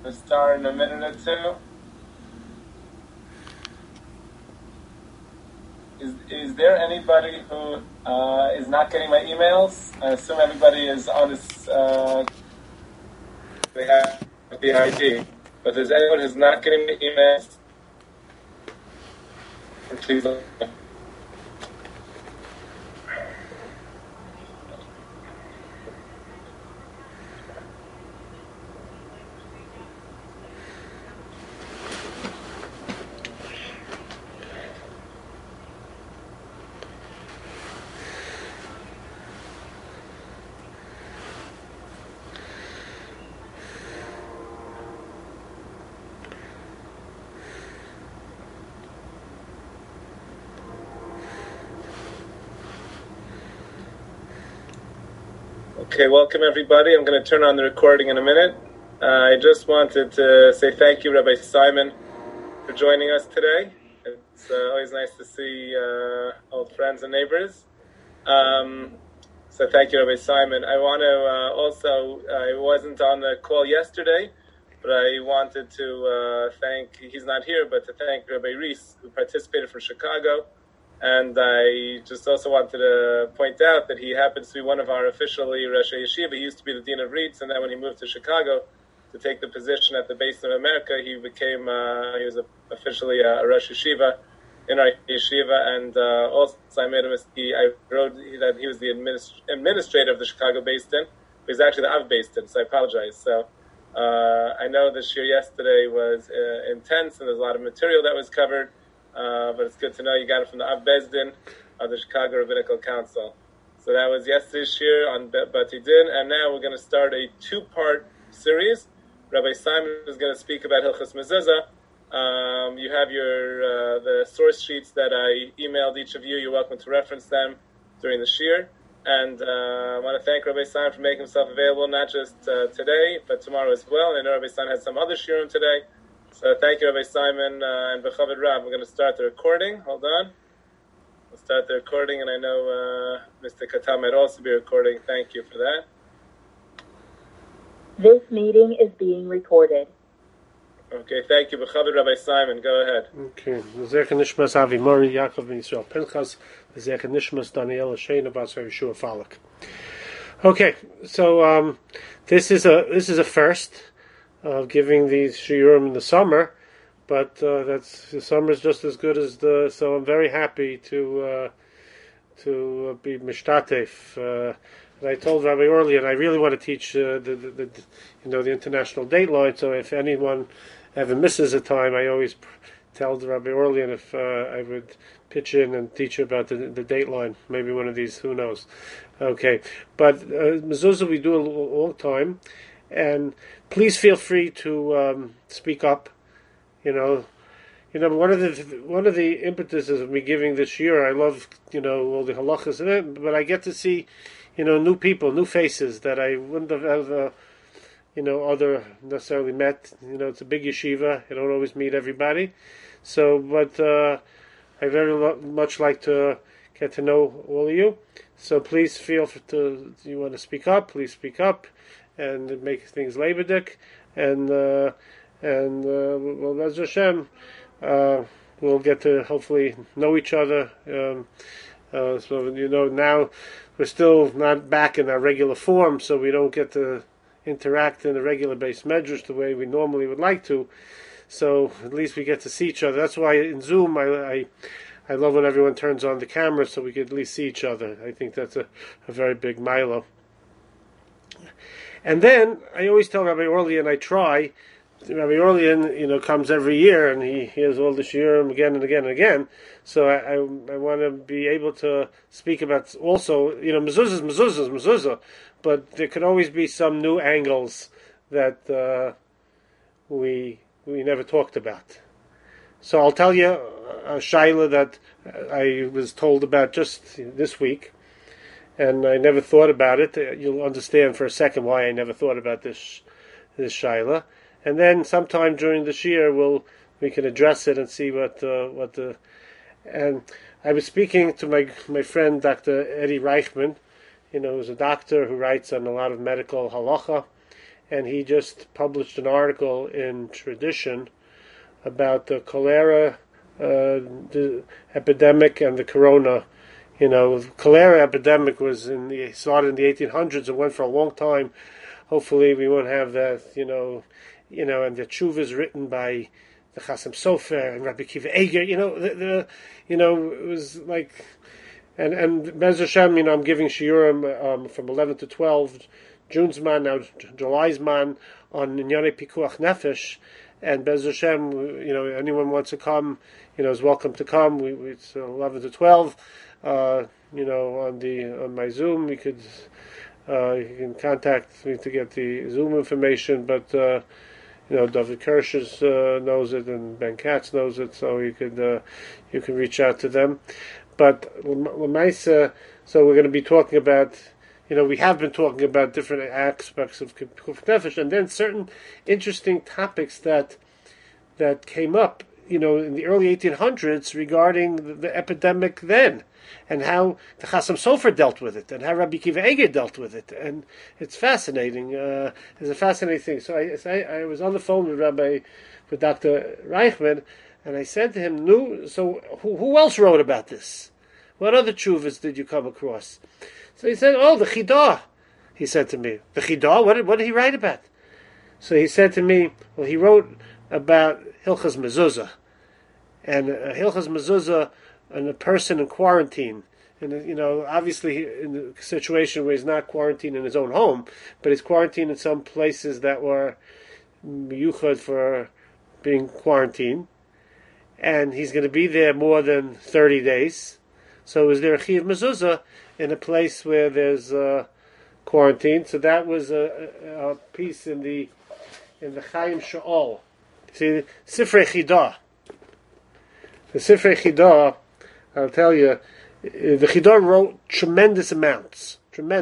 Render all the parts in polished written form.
We'll start in a minute or two. Is there anybody who is not getting my emails? I assume everybody is on this. They have the ID. But is anyone who's not getting the emails? Please let me know. Okay, welcome everybody. I'm going to turn on the recording in a minute. I just wanted to say thank you, Rabbi Simon, for joining us today. It's always nice to see old friends and neighbors. So thank you, Rabbi Simon. I want to also, I wasn't on the call yesterday, but I wanted to thank, he's not here, but to thank Rabbi Reese, who participated from Chicago. And I just also wanted to point out that he happens to be one of our officially Rosh Yeshiva. He used to be the Dean of Reitz, and then when he moved to Chicago to take the position at the Beis of America, he became, he was officially a Rosh Yeshiva in our Yeshiva. And also I made a mistake. I wrote that he was the administrator of the Chicago Beis Din. He's actually the Av Beis Din, so I apologize. So I know this year yesterday was intense, and there's a lot of material that was covered. But it's good to know you got it from the Av Beis Din of the Chicago Rabbinical Council. So that was yesterday's year on Bati Din, and now we're going to start a two-part series. Rabbi Simon is going to speak about Hilchos Mezuzah. You have your the source sheets that I emailed each of you. You're welcome to reference them during the shir. And I want to thank Rabbi Simon for making himself available, not just today, but tomorrow as well. And I know Rabbi Simon had some other shirim today. So thank you, Rabbi Simon, and B'chaved Rav. We're going to start the recording. Hold on. We'll start the recording, and I know Mr. Katam might also be recording. Thank you for that. This meeting is being recorded. Okay, thank you. B'chaved Rabbi Simon, go ahead. Okay. Zecher Nishmas Avi Mori, Yaakov ben Yisrael Pinchas, Zecher Nishmas Daniel Shein Abbas Yeshua Falak. Okay, so this is a first. Of giving these shiurim in the summer, but that's the summer is just as good as the. So I'm very happy to be mishtatef. I told Rabbi Orly, and I really want to teach the international dateline. So if anyone ever misses a time, I always tell Rabbi Orly, and if I would pitch in and teach you about the dateline, maybe one of these, who knows? Okay, but mezuzah we do a long time. And please feel free to speak up. One of the impetuses of me giving this year, I love all the halachas in it, but I get to see new people, new faces that I wouldn't have ever other necessarily met. It's a big yeshiva. You don't always meet everybody. So, but I very much like to get to know all of you. So please feel you want to speak up. Please speak up. And make things leibedik, and well, Bez Hashem, we'll get to hopefully know each other. So now we're still not back in our regular form, so we don't get to interact in the regular base medrash the way we normally would like to. So at least we get to see each other. That's why in Zoom I love when everyone turns on the camera so we can at least see each other. I think that's a very big milo. And then I always tell Rabbi Orly, and I try. Rabbi Orly, comes every year, and he hears all the shiurim again and again and again. So I want to be able to speak about also, mezuzah, but there could always be some new angles that we never talked about. So I'll tell you a shaila that I was told about just this week. And I never thought about it. You'll understand for a second why I never thought about this shaila. And then sometime during this year, we can address it and see what the. And I was speaking to my friend Dr. Eddie Reichman, who's a doctor who writes on a lot of medical halacha, and he just published an article in Tradition about the cholera the epidemic and the corona. The cholera epidemic started in the 1800s and went for a long time. Hopefully, we won't have that. And the tshuva is written by the Chassam Sofer and Rabbi Kiva Eger. It was like, and Bez Hashem, I'm giving shiurim from 11 to 12, June's man, now July's man, on Inyane Pikuach Nefesh, and Bez Hashem, anyone wants to come, is welcome to come. It's 11 to 12, on my Zoom, you can contact me to get the Zoom information, but, David Kirsch knows it, and Ben Katz knows it, so you can reach out to them. But so we're going to be talking about, we have been talking about different aspects of Pikuach Nefesh, and then certain interesting topics that came up, in the early 1800s regarding the epidemic then, and how the Chassam Sofer dealt with it, and how Rabbi Kiva Eger dealt with it, and it's fascinating. It's a fascinating thing. So I was on the phone with Dr. Reichman, and I said to him, so who else wrote about this? What other tshuvas did you come across? So he said, the Chidah. He said to me, the Chidah? What did he write about? So he said to me, he wrote about Hilchas Mezuzah. And Hilchas Mezuzah, and a person in quarantine. And, obviously in the situation where he's not quarantined in his own home, but he's quarantined in some places that were yuchad for being quarantined. And he's going to be there more than 30 days. So is there a Chiyav Mezuzah in a place where there's quarantine? So that was a piece in the Chaim Sha'ol. See, Sifrei Chidah. The Sifrei Chidah, I'll tell you, the Chidah wrote tremendous amounts.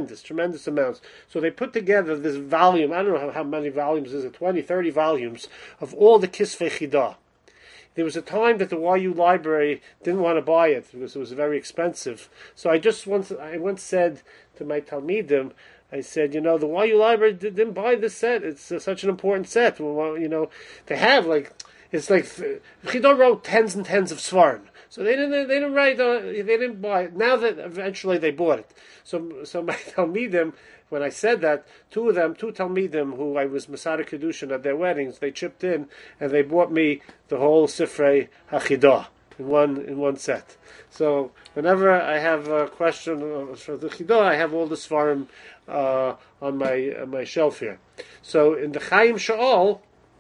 So they put together this volume, I don't know how many volumes is it, 20, 30 volumes, of all the Kisvei Chidah. There was a time that the YU library didn't want to buy it because it was very expensive. So I once said to my Talmidim, I said, the YU library didn't buy this set. It's such an important set. Well, they have Chidah wrote tens and tens of svarim. So they didn't write, they didn't buy it. Now that eventually they bought it. So my Talmidim, when I said that, two Talmidim who I was Masada Kedushin at their weddings, they chipped in and they bought me the whole Sifrei HaChidah in one set. So whenever I have a question for the Chidah, I have all the svarim on my shelf here. So in the Chaim Sha'ol,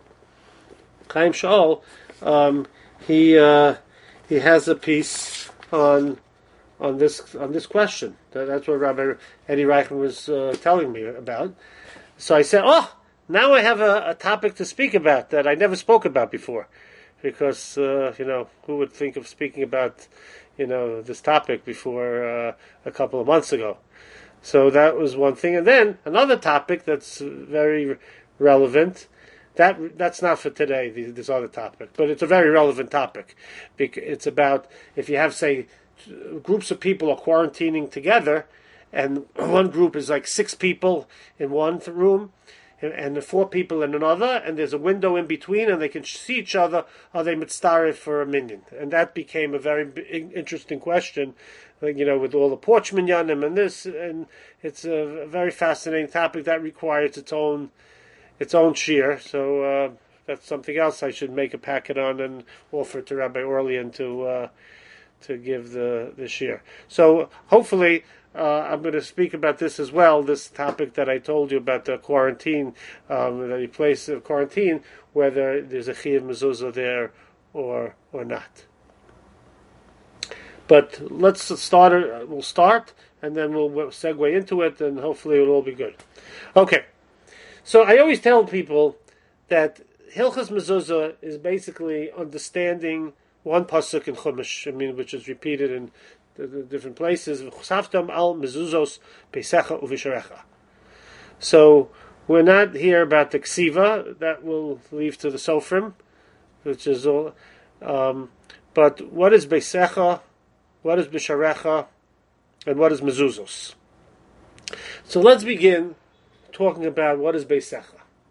he has a piece on this question. That's what Rabbi Eddie Reichman was telling me about. So I said, now I have a topic to speak about that I never spoke about before, because who would think of speaking about this topic before a couple of months ago? So that was one thing, and then another topic that's very relevant. That's not for today, this other topic, but it's a very relevant topic. It's about if you have, say, groups of people are quarantining together, and one group is like 6 people in one room, and 4 people in another, and there's a window in between, and they can see each other. Are they mitzaref for a minyan? And that became a very interesting question, with all the porch minyanim and this, and it's a very fascinating topic that requires its own shir. So that's something else I should make a packet on and offer to Rabbi Orlean to give the shir. So hopefully I'm going to speak about this as well, this topic that I told you about the quarantine, the place of quarantine, whether there's a Chiyav Mezuzah there or not. But let's start. We'll start, and then we'll segue into it, and hopefully it'll all be good. Okay. So I always tell people that Hilchas Mezuzah is basically understanding one pasuk in Chumash, which is repeated in the different places. Chasavtam al mezuzos pesecha uvisharecha. So we're not here about the ksiva, that we'll leave to the sofrim, which is all. But what is pesecha? What is bisharecha? And what is mezuzos? So let's begin talking about what is Beisecha.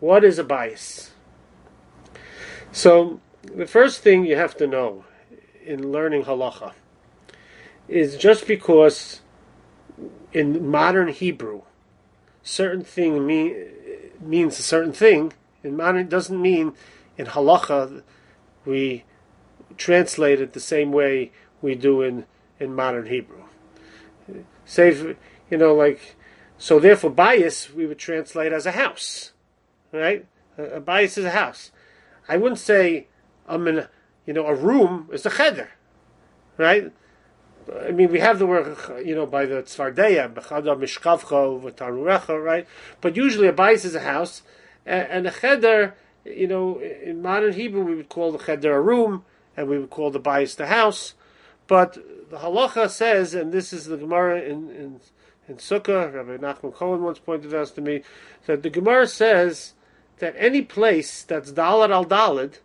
What is a bias? So the first thing you have to know in learning halacha is just because in modern Hebrew certain thing means a certain thing, in modern doesn't mean in halacha we translate it the same way we do in modern Hebrew. Say, so therefore bias we would translate as a house, right? A bias is a house. I wouldn't say I'm in, a room is a cheder, right? I mean, we have the word, by the Tzvardeya, b'chada mishkavcha v'tarurecha, right? But usually a bias is a house, and a cheder, in modern Hebrew we would call the cheder a room, and we would call the bias the house. But the halacha says, and this is the Gemara in Sukkah, Rabbi Nachman Cohen once pointed out to me, that the Gemara says that any place that's dalad al dalad,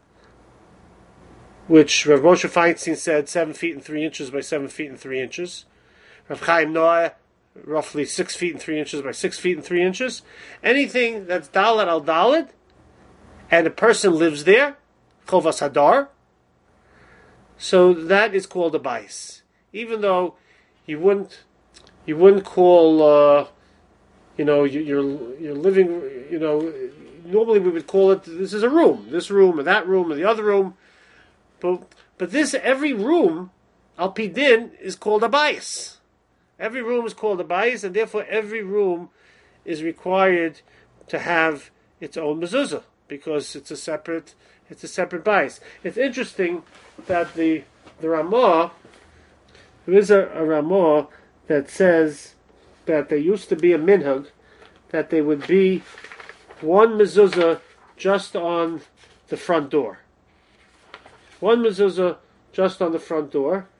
which Rav Moshe Feinstein said 7 feet and 3 inches by 7 feet and 3 inches, Rav Chaim Noah roughly 6 feet and 3 inches by 6 feet and 3 inches, anything that's dalad al dalad, and a person lives there, chovas hadar, so that is called a bias. Even though you wouldn't call, you're living, normally we would call it, this is a room, this room, or that room, or the other room. But this, every room, al pi din, is called a bias. Every room is called a bias, and therefore every room is required to have its own mezuzah, because it's a separate bias. It's interesting that the Ramah, there is a Ramah that says that there used to be a minhag that there would be one mezuzah just on the front door. One mezuzah just on the front door,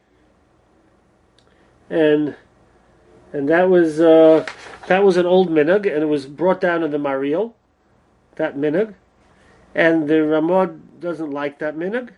and that was an old minhag, and it was brought down in the Mariel, that minhag, and the Ramah doesn't like that minhag.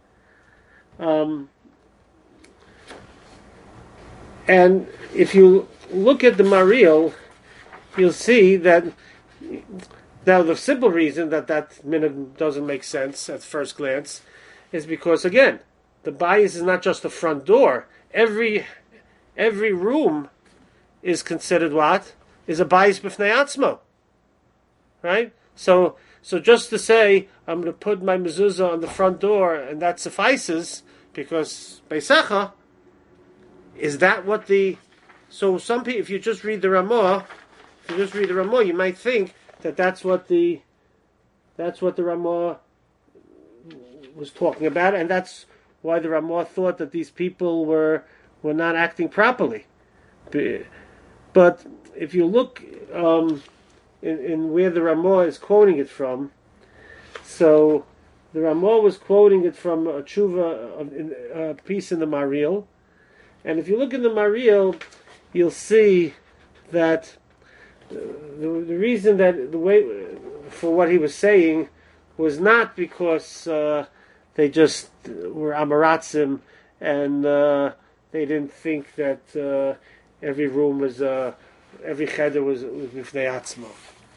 And if you look at the Mariel, you'll see that now the simple reason that minhag doesn't make sense at first glance is because, again, the bias is not just the front door. Every room is considered what? Is a bias b'fnei atzmo. Right? So just to say, I'm going to put my mezuzah on the front door and that suffices, because Beisecha, is that what the... So some people, if you just read the Ramah, you might think that that's what the Ramah was talking about, and that's why the Ramah thought that these people were not acting properly. But if you look in where the Ramah is quoting it from, so the Ramah was quoting it from a tshuva, a piece in the Mariel, and if you look in the Mariel, you'll see that the reason that the way for what he was saying was not because they just were Amaratzim and they didn't think that every room was, every cheder was Bifnei Atzmo.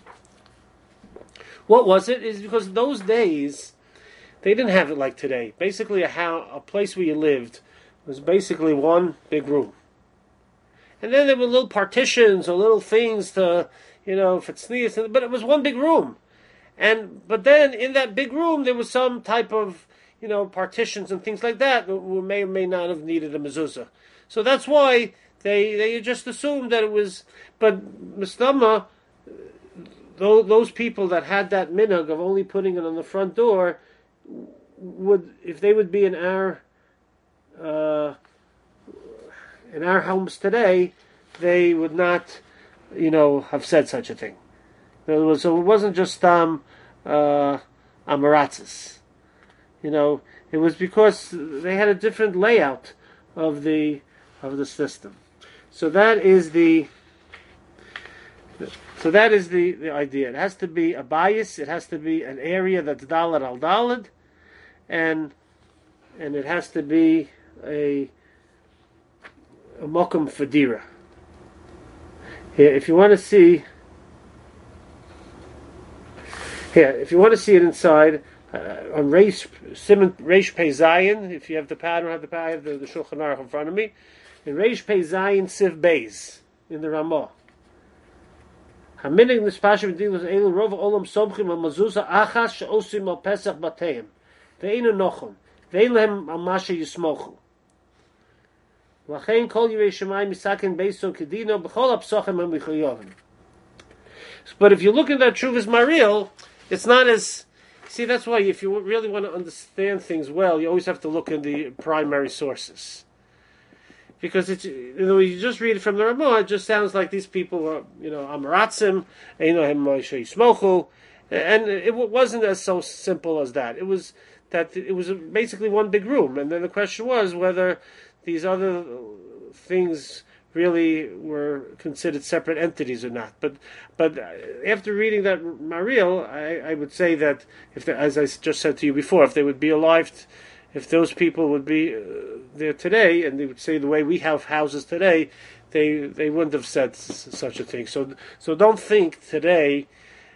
What was it? Is because in those days they didn't have it like today. Basically, a place where you lived was basically one big room, and then there were little partitions or little things to, for tznius, but it was one big room. But then in that big room there was some type of, partitions and things like that may or may not have needed a mezuzah. So that's why they just assumed that it was. But Mistama, those people that had that minhag of only putting it on the front door, if they would be in our homes today, they would not, have said such a thing. In other words, so it wasn't just amaratzis. It was because they had a different layout of the system. So that is the idea. It has to be a bias. It has to be an area that's dalad al dalad, and it has to be a mokum fadira. Here, if you want to see. Here, if you want to see it inside, on Reish Pei Zayin, if you have the pattern, I have the Shulchan Aruch in front of me. In Reish Pei Zayin Siv Beis, in the Ramah. Haminig Nispashim Dilos Elu Rov Olam Somchim Al Mazuza Achas Sheosim Al Pesach Bateim Ve'inu Nochum Ve'ilhem Al Masha Yismochu Lachein Kol Yirei Shemayim Misakin Beiso Kedino B'chol Apsochim Al Michoyovim. But if you look at that Truvas Mariel, it's not as... See, that's why if you really want to understand things well, you always have to look in the primary sources. Because it's, you just read it from the Ramah, it just sounds like these people are, Amaratzim, Einohem Moshe Yismochu, and it wasn't as so simple as that. It was basically one big room, and then the question was whether these other things really were considered separate entities or not. But after reading that Mariel, I would say that as I just said to you before, if they would be alive. If those people would be there today, and they would say the way we have houses today, they wouldn't have said such a thing. So don't think today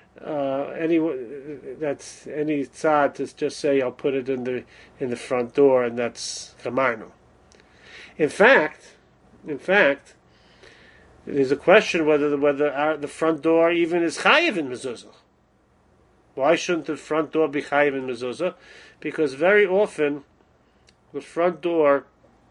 that's any tzad to just say I'll put it in the front door and that's gamarno. In fact, there's a question whether the front door even is chayiv in mezuzah. Why shouldn't the front door be chayiv in mezuzah? Because very often the front door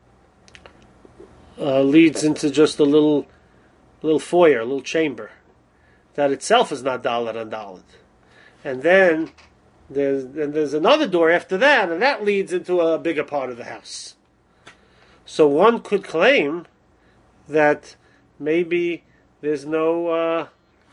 leads into just a little foyer, a little chamber that itself is not dalet on dalet, and then there's another door after that, and that leads into a bigger part of the house. So one could claim that maybe there's no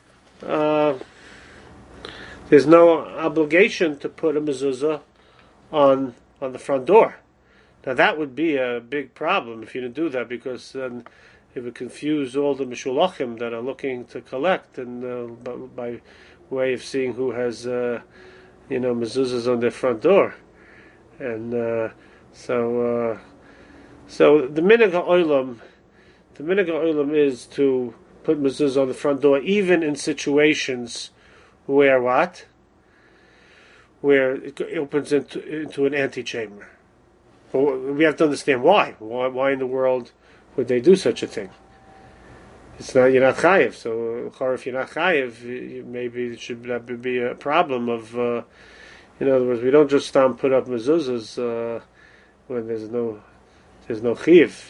obligation to put a mezuzah on the front door. Now that would be a big problem if you didn't do that, because then it would confuse all the meshulachim that are looking to collect, and by way of seeing who has mezuzahs on their front door, and so the minhag ha'olam is to put mezuzah on the front door, even in situations where what? Where it opens into an antechamber. Well, we have to understand why. Why in the world would they do such a thing? It's not, you're not chayiv. So if you're not chayiv, maybe it should be a problem of, in other words, we don't just put up mezuzahs when there's no chiv,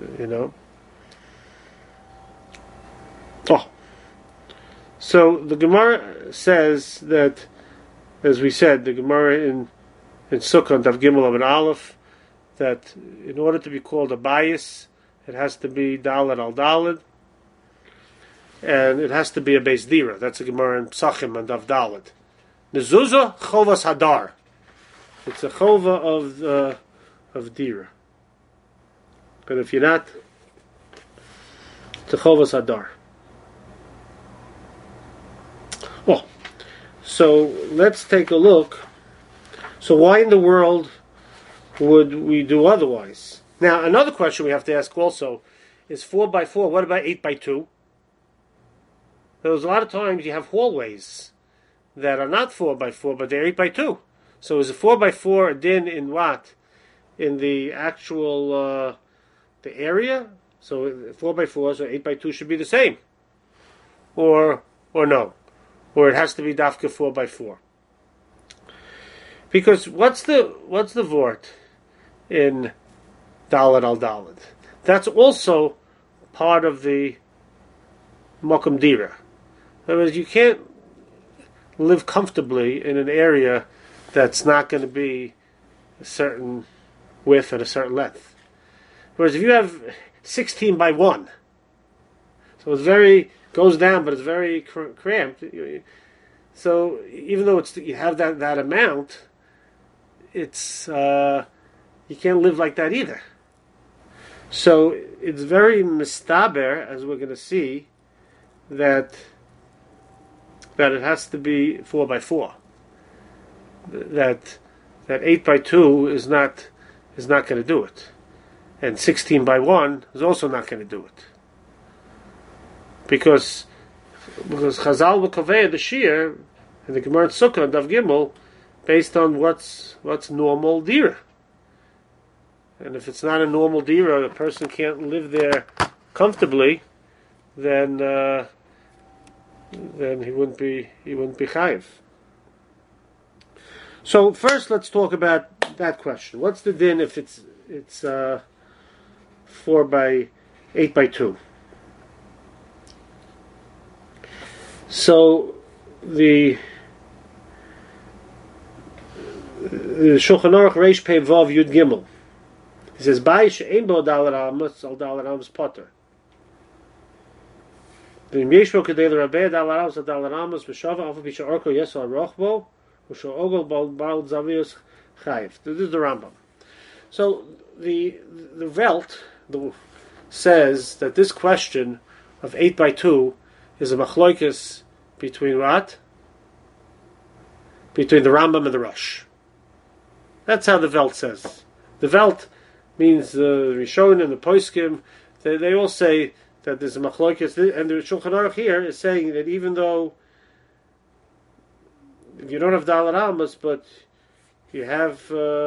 Oh, so the Gemara says that, as we said, the Gemara in Sukkot Daf Gimel and Aleph, that in order to be called a bayis, it has to be daled al daled, and it has to be a beis dira. That's a Gemara in Psachim and Daf Daled. Mezuzah chovas hadar. It's a chova of dira. But if you're not, it's a chovas hadar. Well, so let's take a look. So why in the world would we do otherwise? Now, another question we have to ask also is 4x4. What about 8x2? There's a lot of times you have hallways that are not 4x4, but they're 8x2. So is a 4x4 a din in what? In the actual the area? So 4x4, so 8x2 should be the same, or no, or it has to be dafka 4x4. Because what's the vort in Dalet al Dalet? That's also part of the Mokum Dira. In other words, you can't live comfortably in an area that's not going to be a certain width and a certain length. Whereas if you have 16 by 1, so it's goes down, but it's very cramped. So even though you have that amount, it's you can't live like that either. So it's very mistaber, as we're going to see, that it has to be 4x4. That 8x2 is not going to do it, and 16 by 1 is also not going to do it, because Chazal B'Kaveh the Shir, and the Gemara in Sukkah and Dav Gimel, based on what's normal dira. And if it's not a normal dira, a person can't live there comfortably, then he wouldn't be chayiv. So first, let's talk about that question. What's the din if it's 4 by 8 by 2? So the Shulchan Aruch Reish Pei Vav Yud Gimel. He says, "Bai she'ein bo dalar amos al dalar amos potter." The Yeshua Kedei l'Rabbeinu dalar amos al dalar amos v'shava afu b'sha orko yeso arochbo v'sha ogol bal zavius chayiv. This is the Rambam. So the Velt says that this question of 8 by 2 is a machloikis between what? Between the Rambam and the Rosh. That's how the Velt says. The Velt means the Rishon and the Poskim. They all say that there's a machloikis, and the Shulchan Aruch here is saying that even though if you don't have Dalar Amos, but you have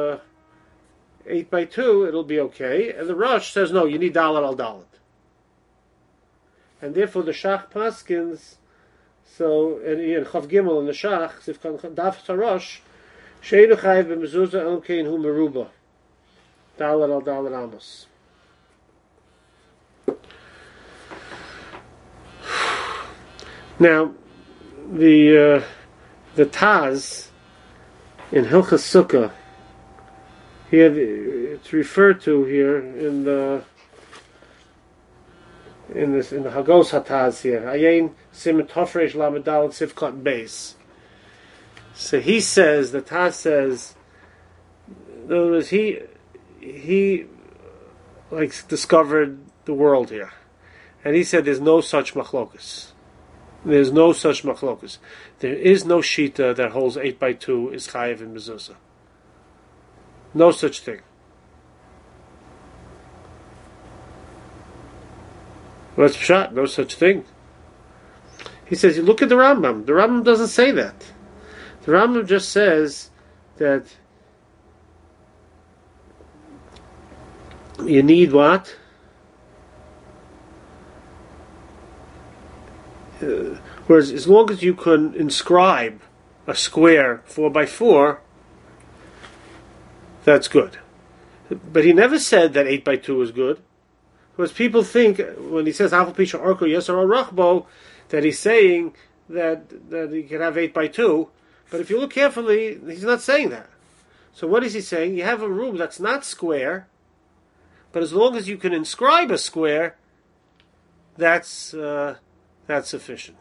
8 by 2, it'll be okay. And the Rosh says no, you need Dalar al Dalet. And therefore the Shach Paskins, so in Chav Gimel and the Shach, Sifkan Daf Harosh, Sheinu Chayiv b'mezuzah el kein hu meruba, Dalet al Dalet Amos. Now, the Taz in Hilchas Sukkah, here it's referred to here in the Hagos Hataz here. Ayin Siman Tofresh Lamed Dalet Sifkat Beis. So he says, the Taz says, in other words, he like discovered the world here, and he said there's no such machlokus. There's no such machlokus. There is no shita that holds 8 by 2 is chayiv in mezuzah. No such thing. What's pshat? No such thing. He says, you look at the Rambam. The Rambam doesn't say that. The Rambam just says that you need what? Whereas as long as you can inscribe a square 4 by 4, that's good. But he never said that 8 by 2 is good. Because people think, when he says Afal Pisha Orko Yesar Al Rachbo, that he's saying that he can have 8 by 2. But if you look carefully, he's not saying that. So what is he saying? You have a room that's not square, but as long as you can inscribe a square, that's sufficient.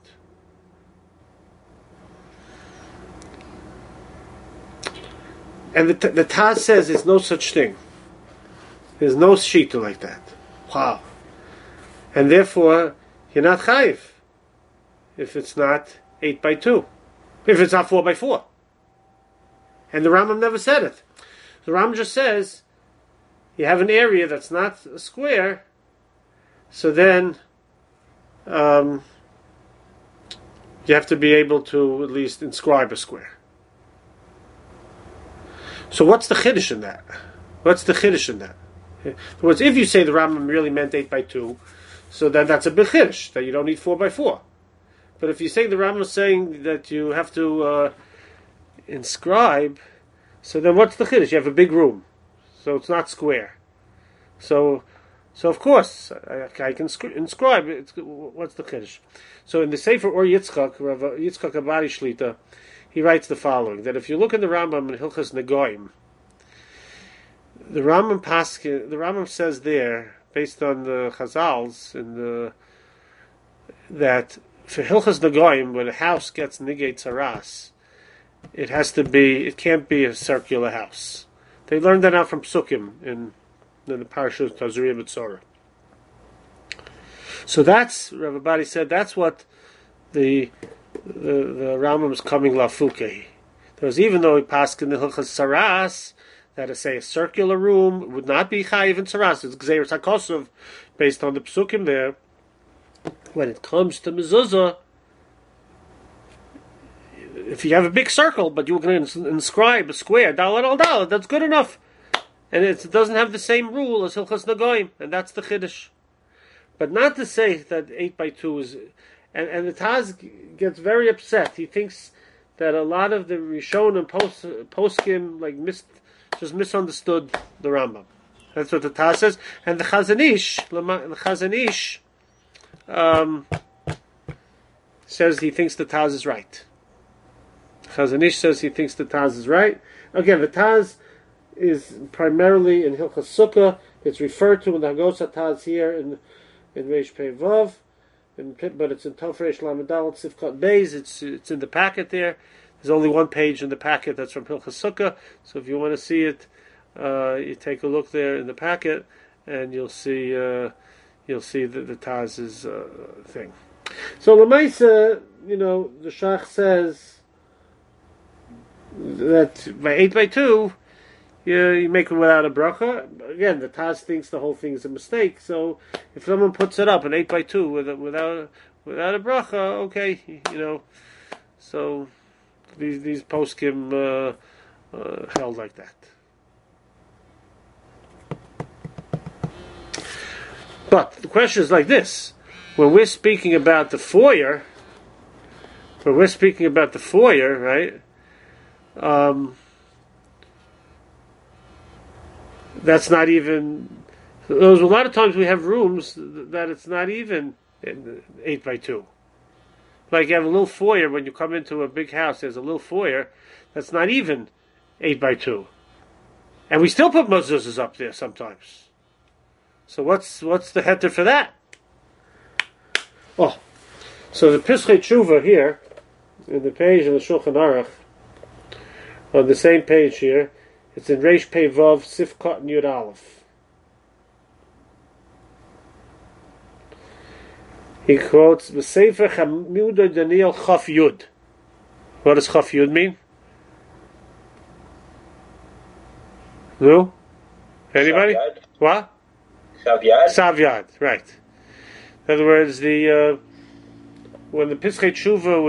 And the Taz says there's no such thing. There's no shita like that. Wow. And therefore, you're not chayiv if it's not 8 by 2. If it's not 4 by 4. And the Rambam never said it. The Rambam just says, you have an area that's not a square, so then you have to be able to at least inscribe a square. So what's the chiddush in that? What's the chiddush in that? In other words, if you say the Rambam really meant 8 by 2, so then that's a big chiddush, that you don't need 4 by 4. But if you say the Rambam is saying that you have to inscribe, so then what's the chiddush? You have a big room, so it's not square. So of course I can inscribe. What's the chiddush? So in the Sefer Or Yitzchak, Yitzchak Abadi Shlita, he writes the following: that if you look in the Rambam in Hilchas Negoim, the Rambam says there, based on the Chazals, that for Hilchas Negoim, when a house gets Nigei Tzaras, it can't be a circular house. They learned that out from Psukim in the Parashah Tazria B'Tzorah. So that's, Rav Abadi said, that's what the Rambam is coming lafukei. Because even though he passed in the Hilchas Tzaras, that is, say, a circular room would not be chayiv in Tzaras, it's Gzeiras HaKosov, based on the Psukim there. When it comes to mezuzah, if you have a big circle, but you're going to inscribe a square, dalet al dalet, that's good enough. And it doesn't have the same rule as Hilchas Nagoyim, and that's the Chiddush. But not to say that 8x2 is... And the Taz gets very upset. He thinks that a lot of the Rishon and Poskim just misunderstood the Rambam. That's what the Taz says. And the Chazon Ish says he thinks the Taz is right. Chazon Ish says he thinks the Taz is right. Again, the Taz is primarily in Hilchas Sukkah. It's referred to in the Hagos Taz here in Reish Pei Vav, but it's in Tov Reish Lamed Daled Sifkat Beis. It's in the packet there. There's only one page in the packet that's from Hilchas Sukkah. So if you want to see it, you take a look there in the packet, and you'll see the Taz's thing. So Lamaisa, the Shach says that by 8x2. You make it without a bracha. Again, the Taz thinks the whole thing is a mistake. So if someone puts it up an 8x2 without a bracha, okay, So these poskim held like that. But the question is like this: when we're speaking about the foyer, right? That's not even. There's a lot of times we have rooms that it's not even 8x2. Like you have a little foyer when you come into a big house. There's a little foyer that's not even 8x2, and we still put mezuzahs up there sometimes. So what's the heter for that? Oh, so the Pischei Tshuva here in the page of the Shulchan Aruch on the same page here. It's in Reish Pei Vav Sifkat and Yud Aleph. He quotes the Sefer Chamudei Daniel Chaf Yud. What does Chaf Yud mean? No? Anybody? Savyad. What? Savyad, right. In other words, when the Pischei Tshuva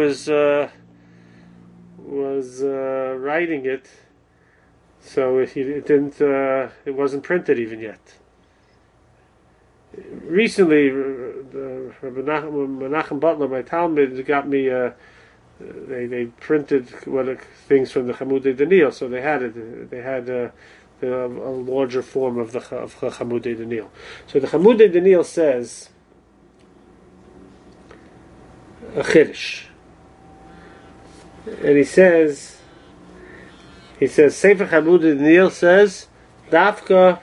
was writing it, so it wasn't printed even yet. Recently, Menachem Butler, my Talmud, got me. They printed things from the Chamudei Daniel, so they had it. They had a larger form of the Chamudei Daniel. So the Chamudei Daniel says a chiddush, and he says. Sefer Chamudei Daniel says, Dafka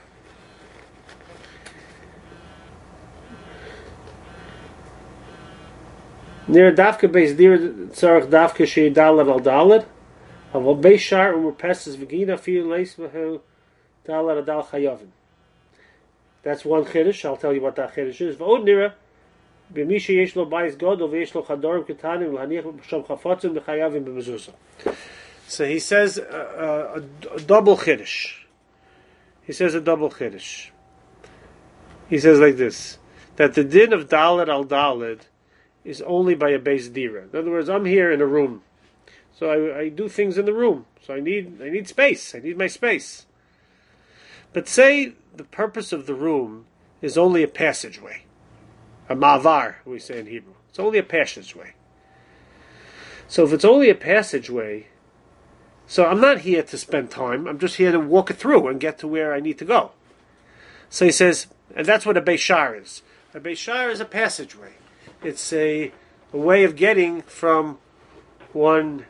near Dafka Beis Dir Tzarech Dafka Shei Daled al Daled Aval Beis Shar Umurpesses Vagina Fiu Leis Vahu Daled Adal Chayavin. That's one chiddush. I'll tell you what that chiddush is. V'od nira b'misha yesh lo bayis godol v'yesh lo chadorim ketanim l'haniach b'sham chafatzim l'chayavim b'mezuzah. So he says a double chiddush. He says a double chiddush. He says like this, that the din of Daled al Daled is only by a Beis Dira. In other words, I'm here in a room, so I do things in the room. So I need space. I need my space. But say the purpose of the room is only a passageway, a mavar we say in Hebrew. It's only a passageway. So if it's only a passageway. So I'm not here to spend time. I'm just here to walk it through and get to where I need to go. So he says, and that's what a Beis Shar is. A Beis Shar is a passageway. It's a way of getting from one.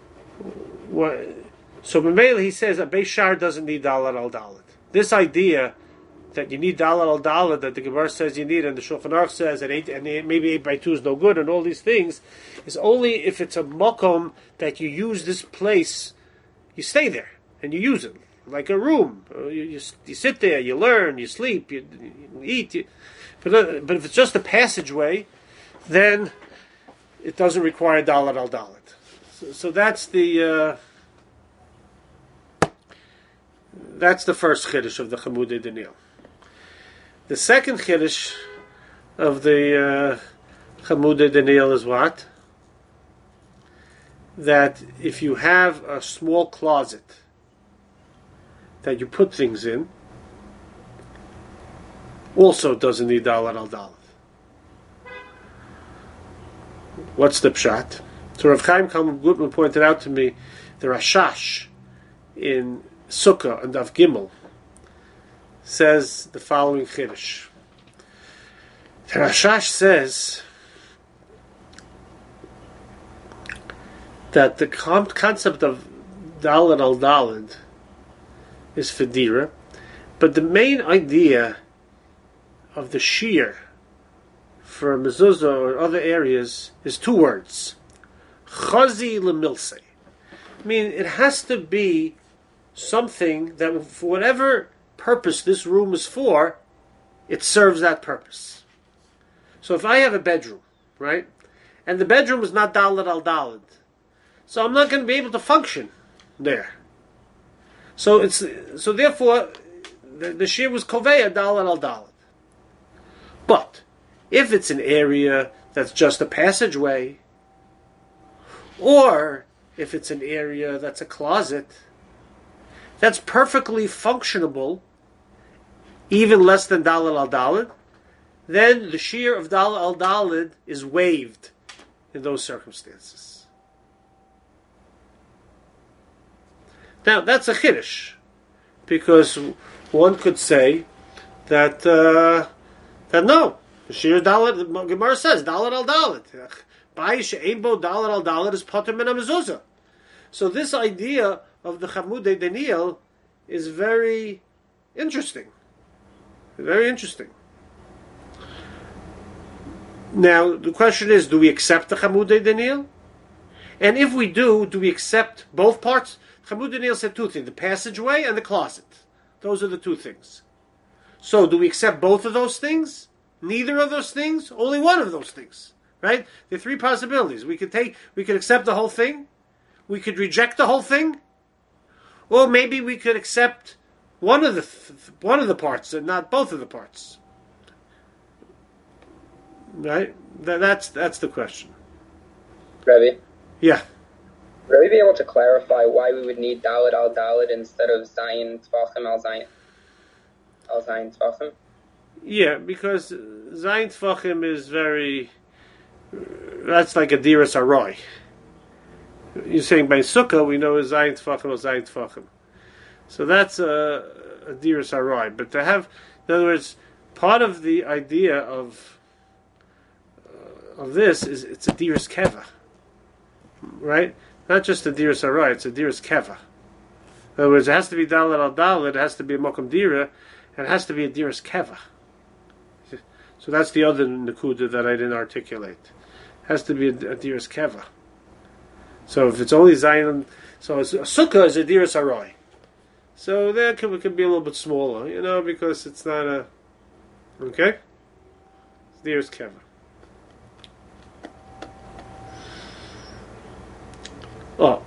So Mamela, he says a Beis Shar doesn't need Daled al Daled. This idea that you need Daled al Daled, that the Gemara says you need, and the Shulchan Aruch says that maybe 8x2 is no good, and all these things, is only if it's a makom that you use this place. You stay there and you use it like a room. You sit there, you learn, you sleep, you eat. But if it's just a passageway, then it doesn't require Daled al Daled. So that's the first chiddush of the Chamudei Daniel. The second chiddush of the Chamudei Daniel is what? that if you have a small closet that you put things in, also doesn't need dalet al dalet. What's the pshat? So Rav Chaim Kalman Gutman pointed out to me the Rashash in Sukkah and Daf Gimel says the following chiddush. The Rashash says that the concept of dalet al dalet is fedira, but the main idea of the shear for mezuzah or other areas is two words: chazi lemilse. I mean, it has to be something that, for whatever purpose this room is for, it serves that purpose. So if I have a bedroom, right, and the bedroom is not dalet al dalet, so I'm not going to be able to function there. So therefore, the shear was koveya dalet al dalet. But if it's an area that's just a passageway, or if it's an area that's a closet, that's perfectly functionable, even less than dalet al dalet, then the shear of dalet al dalet is waived in those circumstances. Now that's a chiddush, because one could say that no, the shear dalet, Gemara says dalet al dalet. Bai she'ein bo dalet al dalet is poter min hamezuzah. So this idea of the Chamudei Daniel is very interesting. Very interesting. Now, the question is, do we accept the Chamudei Daniel? And if we do we accept both parts? Chamudei Daniel said two things, the passageway and the closet. Those are the two things. So, do we accept both of those things? Neither of those things? Only one of those things. Right? There are three possibilities. We could accept the whole thing. We could reject the whole thing, or maybe we could accept one of the parts and not both of the parts. Right? That's the question. Rebbe? Yeah. Would we be able to clarify why we would need dalet al dalet instead of zayin tvachim al zayin tvachim? Yeah, because zayin tvachim is that's like a diras aroy. You're saying by sukkah we know is zayin tefachim or zayin tefachim, so that's a diras aroy. But to have, in other words, part of the idea of this is it's a diras keva, right? Not just a diras aroy; it's a diras keva. In other words, it has to be dalet al dalet, it has to be a mokum dira, and it has to be a diras keva. So that's the other nakuda that I didn't articulate. It has to be a diras keva. So if it's only Zion, so a sukkah is a diras aroy. So there it could be a little bit smaller, because it's not a, okay? It's diras keva. Oh.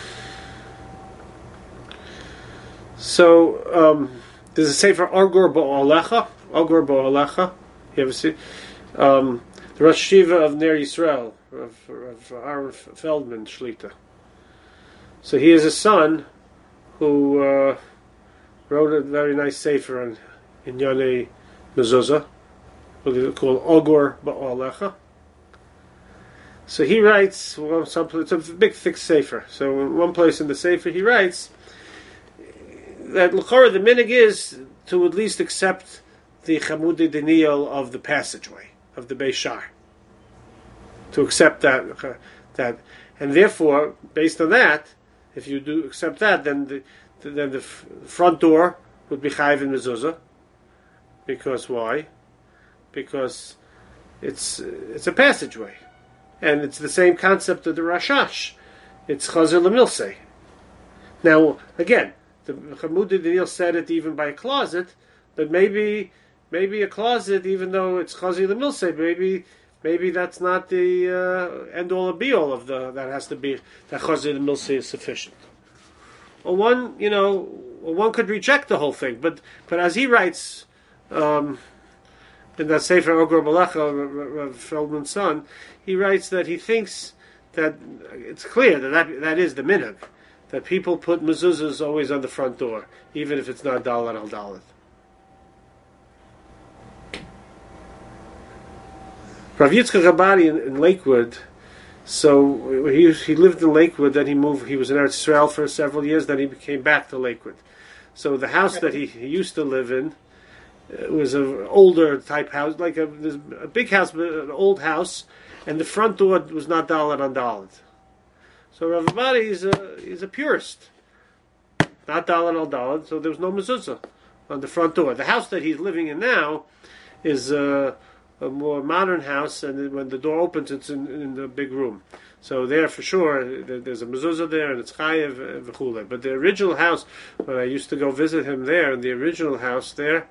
So, there's a sefer Agur Ba'alecha. Agur Ba'alecha. You ever see? The Rosh Yeshiva of Ner Yisrael, of Aaron Feldman Shlita. So he has a son who wrote a very nice sefer in Yonei Mezuzah, called Agur Ba'alecha. So he writes, it's a big thick sefer. So in one place in the sefer he writes that l'chora the minig is to at least accept the Chamudei Daniel of the passageway of the Beis Shar. To accept that, and therefore, based on that, if you do accept that, then the front door would be chayiv in mezuzah. Because why? Because it's a passageway, and it's the same concept of the Rashash. It's chazer lemilse. Now, again, the Chamudei Daniel said it even by a closet, but maybe a closet, even though it's chazer lemilse, maybe that's not the end all and be all of that has to be that chazer lemilse is sufficient. Or one could reject the whole thing, but as he writes in that Sefer Agur Ba'alecha, Rav Feldman's son, he writes that he thinks that it's clear that is the minhag, that people put mezuzahs always on the front door, even if it's not dalet al dalet. Rav Yitzchak Chabadi in Lakewood, so he lived in Lakewood, then he moved, he was in Eretz Israel for several years, then he came back to Lakewood. So the house that he used to live in was an older type house, like a big house, but an old house, and the front door was not dalet on dalet. So Rav Chabadi is a purist, not dalet al dalet, so there was no mezuzah on the front door. The house that he's living in now is a more modern house, and when the door opens, it's in the big room. So there, for sure, there's a mezuzah there, and it's chayev v'chulei. But the original house, when I used to go visit him there, in the original house there,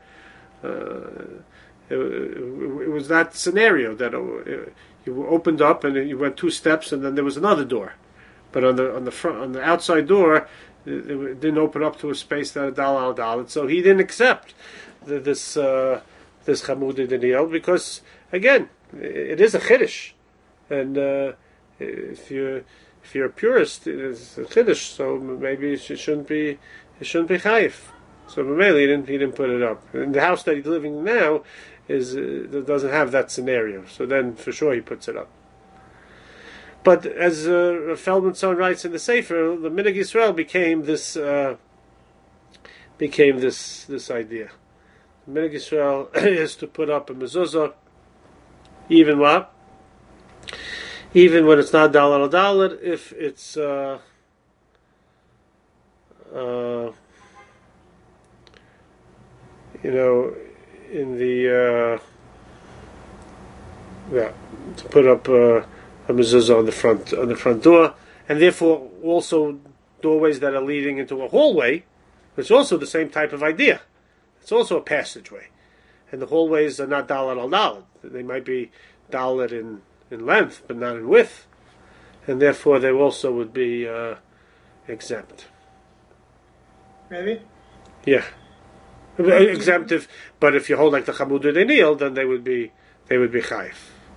it was that scenario that you opened up and you went 2 steps, and then there was another door. But on the outside door, it didn't open up to a space that dalet al dalet. So he didn't accept this Chamudi Daniel, because again, it is a chiddush, and if you're a purist, it's a chiddush. So maybe it shouldn't be chayif. So Mameli he didn't put it up. And the house that he's living in now doesn't have that scenario. So then for sure he puts it up. But as Feldman son writes in the Sefer, the Minhag Yisrael became this idea. The Minhag Yisrael is to put up a mezuzah, even what? Even when it's not dalet al dalet, if it's in the to put up a mezuzah on the front door, and therefore also doorways that are leading into a hallway, which is also the same type of idea. It's also a passageway, and the hallways are not dalet al dalet. They might be dalet in length, but not in width, and therefore they also would be exempt. Maybe. Yeah, exempt but if you hold like the Chamudi Daniel, then they would be chayif.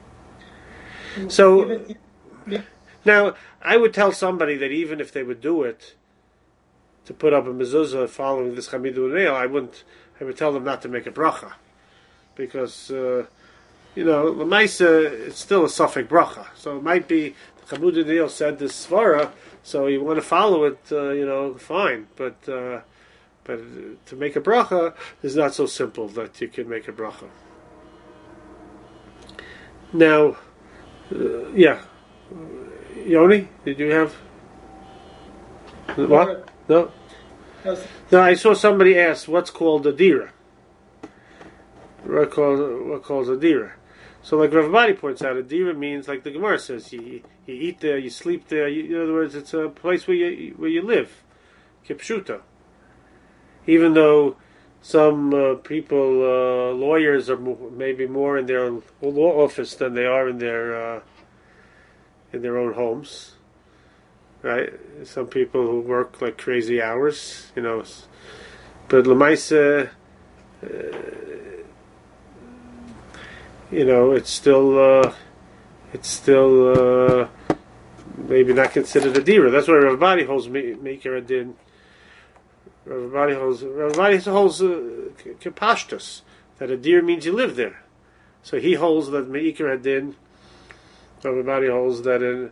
So now I would tell somebody that even if they would do it to put up a mezuzah following this Chamudi Daniel, I would tell them not to make a bracha, because l'maisa it's still a suffix bracha. So it might be the Chamudi Daniel said this svara, so you want to follow it, fine. But to make a bracha is not so simple that you can make a bracha. Now, Yoni, did you have what? No. No, I saw somebody ask what's called a dira. What calls a dira? So, like Rav Badi points out, a dira means, like the Gemara says, you eat there, you sleep there. In other words, it's a place where you live. Kipshuta. Even though some people, lawyers, are maybe more in their law office than they are in their own homes. Right? Some people who work like crazy hours, but l'maisa, it's still maybe not considered a dira. That's why Rav Badi holds Meikar Adin. Rav Badi holds kapashtus, that a dira means you live there. So he holds that Meikar Adin. Rav Badi holds that in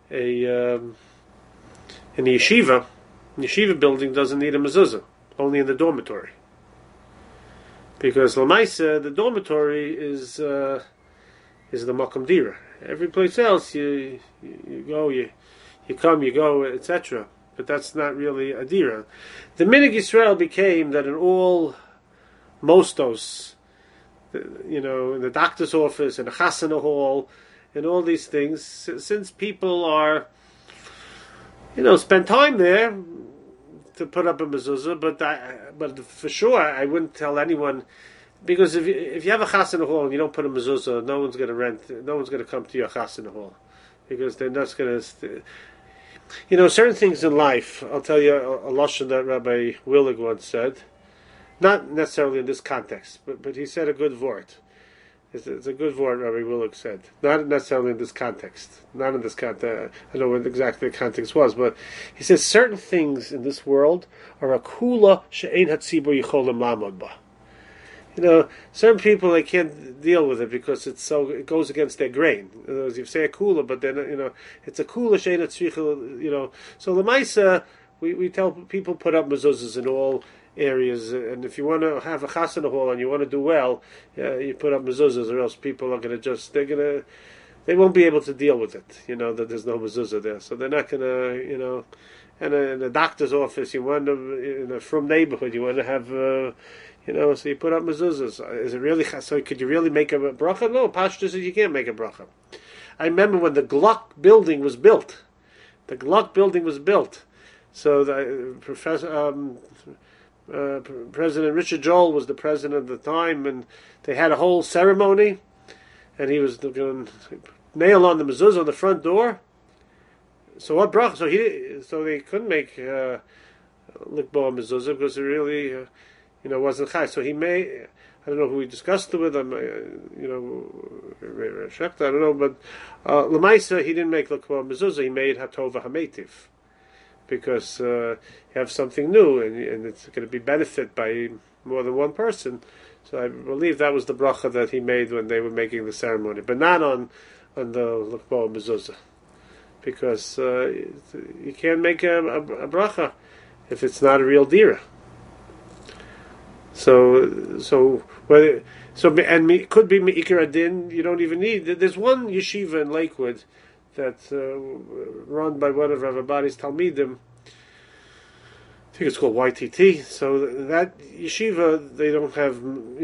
the yeshiva building doesn't need a mezuzah, only in the dormitory. Because l'maisa, the dormitory is the makom dira. Every place else, you go, you come, you go, etc. But that's not really a dira. The Minhag Yisrael became that in all mostos, in the doctor's office, in the chasana hall, and all these things, since people are spend time there to put up a mezuzah, but for sure I wouldn't tell anyone, because if you have a chasana hall and you don't put a mezuzah, no one's going to come to your chasana hall, because they're not going to. Certain things in life. I'll tell you a lashon that Rabbi Willig once said, not necessarily in this context, but he said a good word, It's a good word, Rabbi Willig said. Not necessarily in this context. Not in this context. I don't know what exactly the context was, but he says certain things in this world are a kula she'ein hatzibur yicholim lamod ba. Certain people, they can't deal with it because it goes against their grain. In other words, you say a kula, but then it's a kula she'ein hatzricha. So lemaisa, we tell people put up mezuzahs in all areas, and if you want to have a chasana hall and you want to do well, you put up mezuzahs, or else people are going to they won't be able to deal with it. That there's no mezuzah there, so they're not going to, And in a doctor's office, you want to, in a from neighborhood, you want to have, so you put up mezuzahs. Is it really? So could you really make a bracha? No, Pashto says you can't make a bracha. I remember when the Gluck building was built. So the President Richard Joel was the president at the time, and they had a whole ceremony, and he was going to nail on the mezuzah on the front door. So what bracha? So they couldn't make likbo mezuzah because it really, wasn't chai. So he made. I don't know who he discussed it with. I don't know, but Lamaisa he didn't make likbo mezuzah. He made hatova hametiv. Because you have something new, and it's going to be benefit by more than one person. So I believe that was the bracha that he made when they were making the ceremony, but not on the Lukbo Mezuzah, because you can't make a bracha if it's not a real dira. It could be Me'ikar Adin. You don't even need. There's one yeshiva in Lakewood that's run by one of Rav Abadi's Talmidim. I think it's called YTT. So that yeshiva, they don't have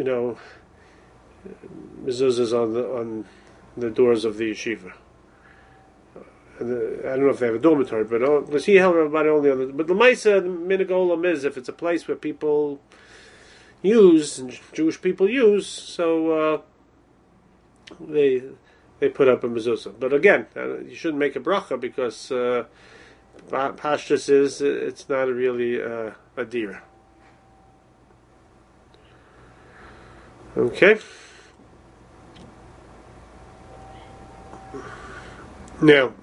mezuzahs on the doors of the yeshiva. I don't know if they have a dormitory, but let's see how everybody only on the. But the Maisa Minagolam is if it's a place where people use and Jewish people use, so they put up a mezuzah. But again, you shouldn't make a bracha because Pashtus is it's not really a dira. Okay. Now,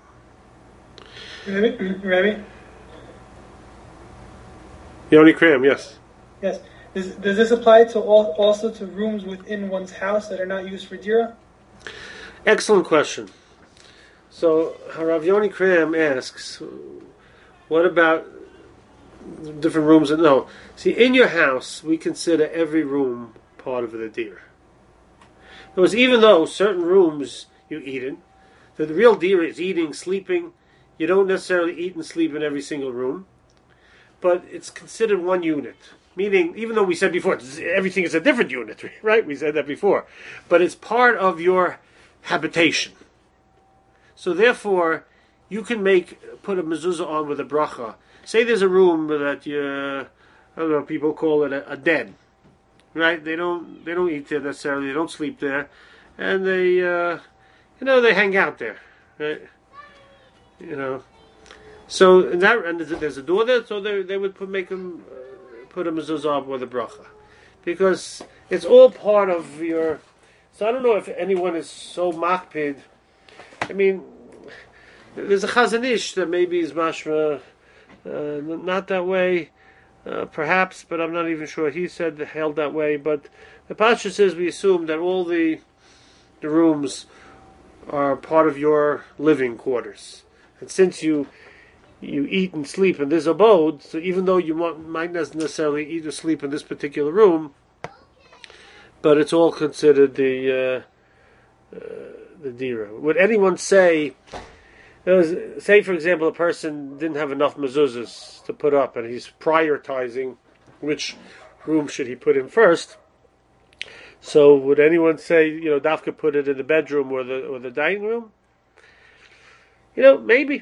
Rabbi? Yoni Kram, yes. Yes. Does this apply to also to rooms within one's house that are not used for dira? Excellent question. So Harav Yoni Kram asks, what about different rooms? No. See, in your house, we consider every room part of the dira. Because even though certain rooms you eat in, the real dira is eating, sleeping. You don't necessarily eat and sleep in every single room, but it's considered one unit. Meaning, even though we said before, everything is a different unit, right? We said that before. But it's part of your habitation. So therefore, you can put a mezuzah on with a bracha. Say there's a room that people call it a den, right? They don't eat there necessarily. They don't sleep there, and they they hang out there, right? So and there's a door there, so they would put a mezuzah with a bracha, because it's all part of your. So I don't know if anyone is so makpid. I mean, there's a Chazon Ish that maybe is mashma not that way, perhaps, but I'm not even sure. He held that way, but the Pasha says we assume that all the rooms are part of your living quarters, and since you eat and sleep in this abode, so even though you might not necessarily eat or sleep in this particular room, but it's all considered the dira. Would anyone say for example, a person didn't have enough mezuzahs to put up, and he's prioritizing which room should he put in first? So would anyone say, Dafka put it in the bedroom or the dining room? Maybe.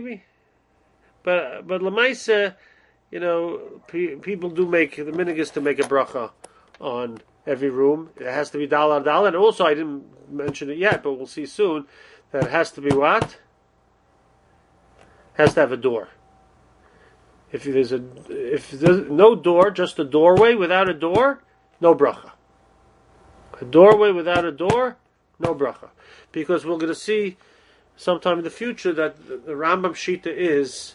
But Lamaisa, people do make the minhag is to make a bracha on every room. It has to be dal. And also, I didn't mention it yet, but we'll see soon that it has to be what? It has to have a door. If there's no door, just a doorway without a door, no bracha. A doorway without a door, no bracha. Because we're going to see sometime in the future that the Rambam Shita is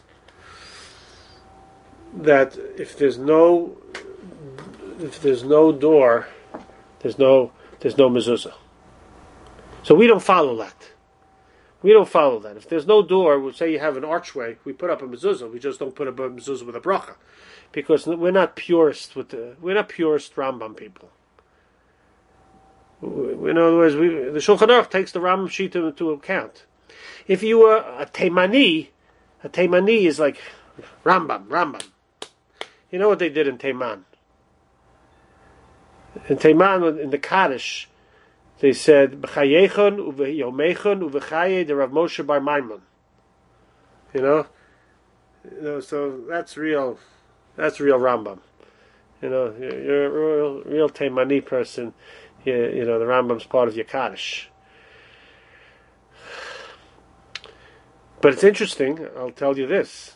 that if there's no door, there's no mezuzah. So we don't follow that. If there's no door, we'll say you have an archway, we put up a mezuzah. We just don't put up a mezuzah with a bracha, because we're not purist Rambam people. In other words, the Shulchan Aruch takes the Rambam Shita into account. If you were a Teimani is like Rambam. You know what they did in Teiman? In Teiman, in the Kaddish, they said B'chayechon u'v'yomechon u'v'chaye de Rav Moshe Bar Maimon. You know, so that's real Rambam. You know, you're a real Teimani person. You know, the Rambam's part of your Kaddish. But it's interesting, I'll tell you this.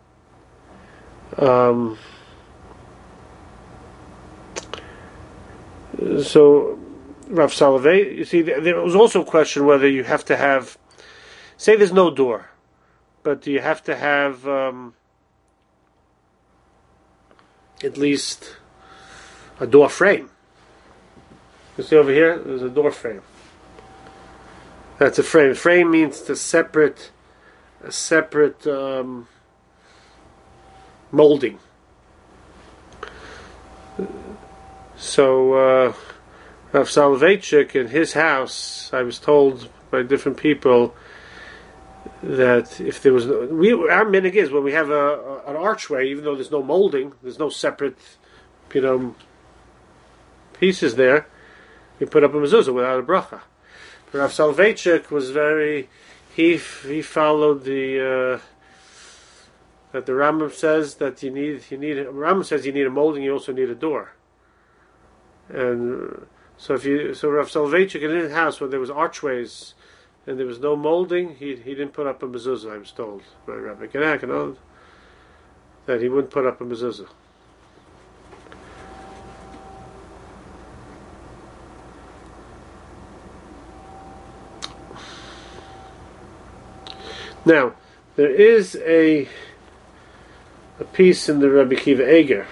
So, Rav Salovey, you see, there was also a question whether you have to have, say there's no door, but do you have to have at least a door frame? You see over here, there's a door frame. That's a frame. Frame means a separate molding. So Rav Soloveitchik in his house, I was told by different people that if there was our minhag is when we have an archway, even though there's no molding, there's no separate pieces there, we put up a mezuzah without a bracha. But Rav Soloveitchik was he followed that the Rambam says that Rambam says you need a molding, you also need a door. And so Rav Soloveitchik in his house, when there was archways and there was no molding, he didn't put up a mezuzah. I was told by Rabbi Genak that he wouldn't put up a mezuzah. Now, there is a piece in the Rabbi Kiva Eger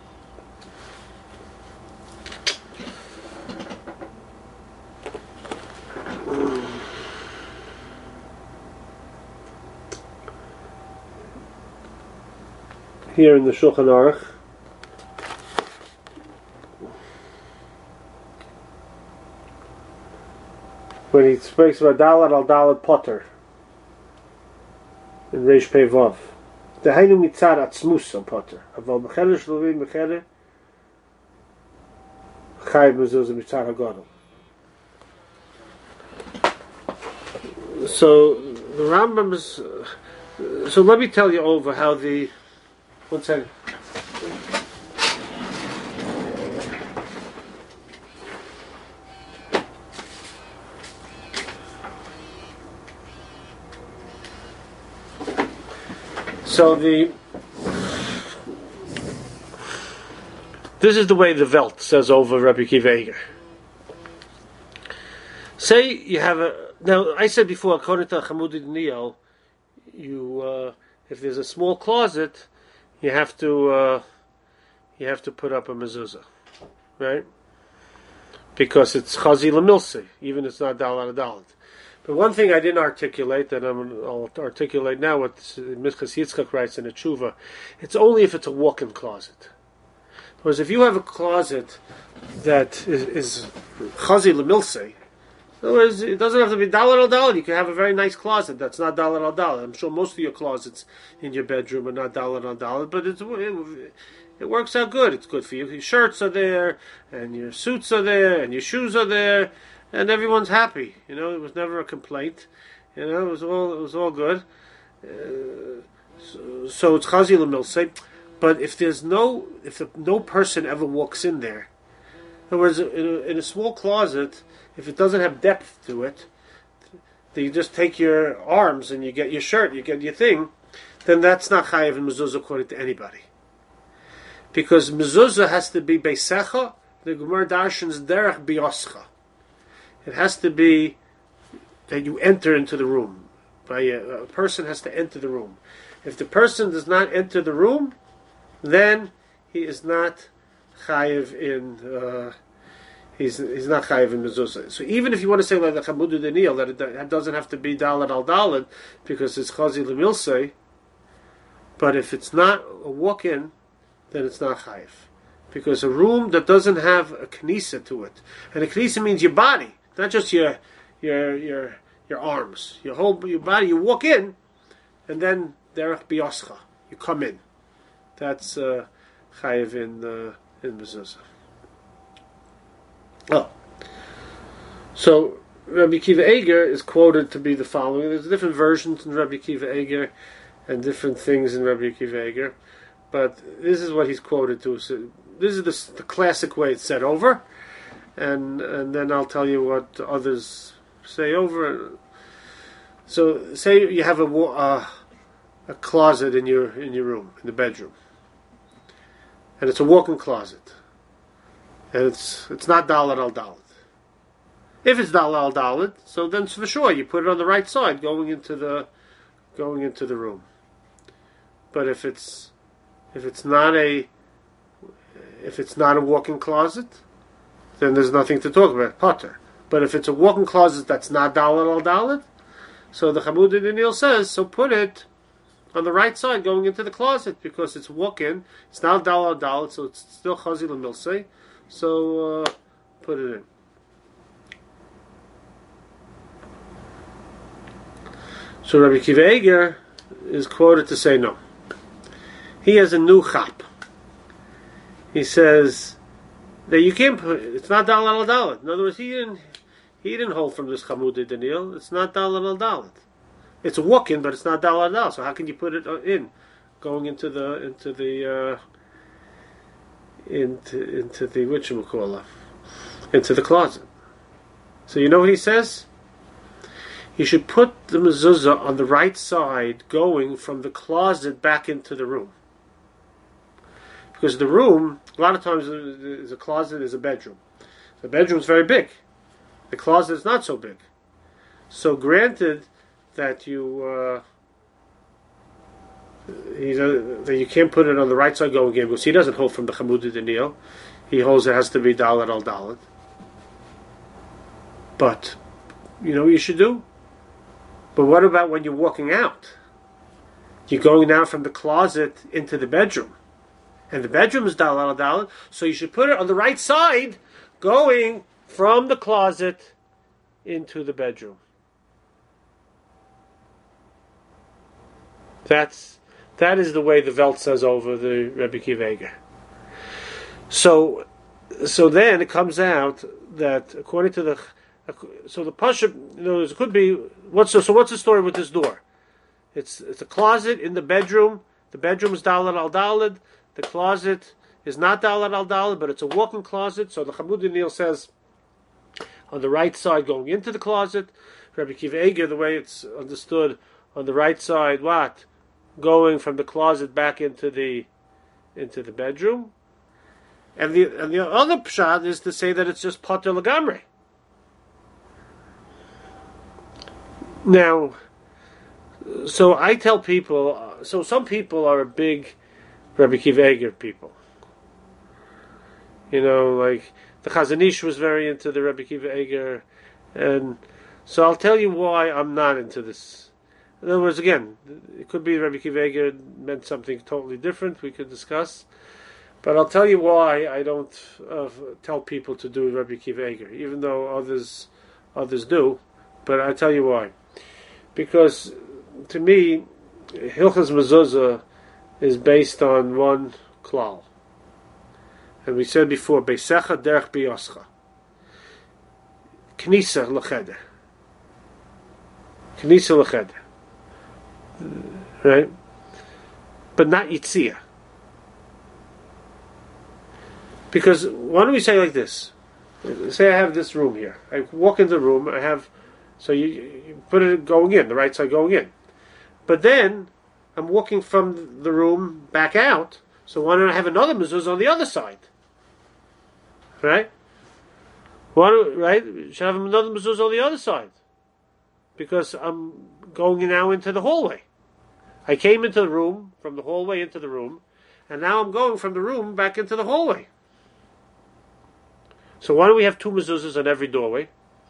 here in the Shulchan Aruch, when he speaks about Dalet al Dalet Potter in Reish Pei Vav. Dehainu mitzad atzmus al Potter. Aval b'cheder shlovim b'cheder chayiv mezuzah mitzad hagadol. So the Rambam is. So let me tell you over how the. One second. So this is the way the Welt says over Rabbi Kiva Eger. Say you have now I said before, according to Chamudi Daniel, if there's a small closet, you have to put up a mezuzah, right? Because it's chazi lemilsi, even if it's not dalat dalat. But one thing I didn't articulate, that I'll articulate now, what Minchas Yitzchak writes in a tshuva, it's only if it's a walk-in closet. Whereas if you have a closet that is chazi lemilsi, in other words, it doesn't have to be dalat al dalat. You can have a very nice closet that's not dalat al dalat. I'm sure most of your closets in your bedroom are not dalat al dalat, but it works out good. It's good for you. Your shirts are there, and your suits are there, and your shoes are there, and everyone's happy. It was never a complaint. It was all good. So it's chazi l'milsei. But if no person ever walks in there, in other words, in a small closet, if it doesn't have depth to it, you just take your arms and you get your shirt, you get your thing, then that's not chayiv and mezuzah according to anybody. Because mezuzah has to be beisecha the Gemara darshans derech bioscha. It has to be that you enter into the room. A person has to enter the room. If the person does not enter the room, then he is not chayiv in. He's not chayiv in mezuzah. So even if you want to say like the chamudu deniel that it doesn't have to be dalad al dalad because it's chazi lemilsei, but if it's not a walk-in, then it's not chayiv because a room that doesn't have a knisa to it, and a knisa means your body, not just your arms, your body. You walk in, and then derech bioscha, you come in. That's chayiv in mezuzah. Oh, so Rabbi Akiva Eiger is quoted to be the following. There's different versions in Rabbi Akiva Eiger and different things in Rabbi Akiva Eiger, but this is what he's quoted to. So this is the classic way it's said over, and then I'll tell you what others say over. So say you have a closet in your room, in the bedroom, and it's a walk-in closet. And it's not dalad al dalad. If it's dalad al dalad, so then for sure you put it on the right side, going into the room. But if it's not a walk-in closet, then there's nothing to talk about, potter. But if it's a walk-in closet that's not dalad al dalad, so the Chamud Daniel says, so put it on the right side, going into the closet, because it's walk-in. It's not dalad al dalad, so it's still chazi l'milsei. So put it in. So Rabbi Akiva Eiger is quoted to say no. He has a new chap. He says that you can't put it's not dalad al dalad. In other words, he didn't hold from this Chamud Daniel. It's not dalad al dalad. It's a walk-in, but it's not dalad al dalad. So how can you put it in, going into the whatchamacallit, into the closet? So you know what he says? You should put the mezuzah on the right side, going from the closet back into the room. Because the room, a lot of times, is a closet, is a bedroom. The bedroom is very big. The closet is not so big. So granted that that you can't put it on the right side going in, because he doesn't hold from the Chamud Daniel. He holds it has to be dalad al dalad. But you know what you should do? But what about when you're walking out? You're going now from the closet into the bedroom, and the bedroom is dalad al dalad. So you should put it on the right side, going from the closet into the bedroom. That is the way the Welt says over the Rebbe Akiva Eiger. So then it comes out that according to the Pasha, it could be what's the story with this door? It's a closet in the bedroom. The bedroom is dalad al dalad. The closet is not dalad al dalad, but it's a walk-in closet. So the Chamud Daniel says on the right side going into the closet. Rebbe Akiva Eiger, the way it's understood, on the right side, what? Going from the closet back into the bedroom. And the other pshat is to say that it's just pater legamri. Now, so I tell people, so some people are a big Rebbe Akiva Eiger people. You know, like the Chazon Ish was very into the Rebbe Akiva Eiger, and so I'll tell you why I'm not into this. In other words, again, it could be Rebbe Akiva Eiger meant something totally different. We could discuss, but I'll tell you why I don't tell people to do Rebbe Akiva Eiger, even though others do. But I'll tell you why. Because to me, Hilchas Mezuzah is based on one klal, and we said before, Beisecha derech biyoscha, Knisa l'cheder, Knisa l'cheder, right? But not Yitzia. Because why don't we say like this? Say I have this room here. I walk into the room. I have, so you put it going in, the right side going in. But then I'm walking from the room back out. So why don't I have another mezuzah on the other side? Right? Should have another mezuzah on the other side. Because I'm going now into the hallway. I came into the room, from the hallway into the room, and now I'm going from the room back into the hallway. So why do we have two mezuzahs on every doorway?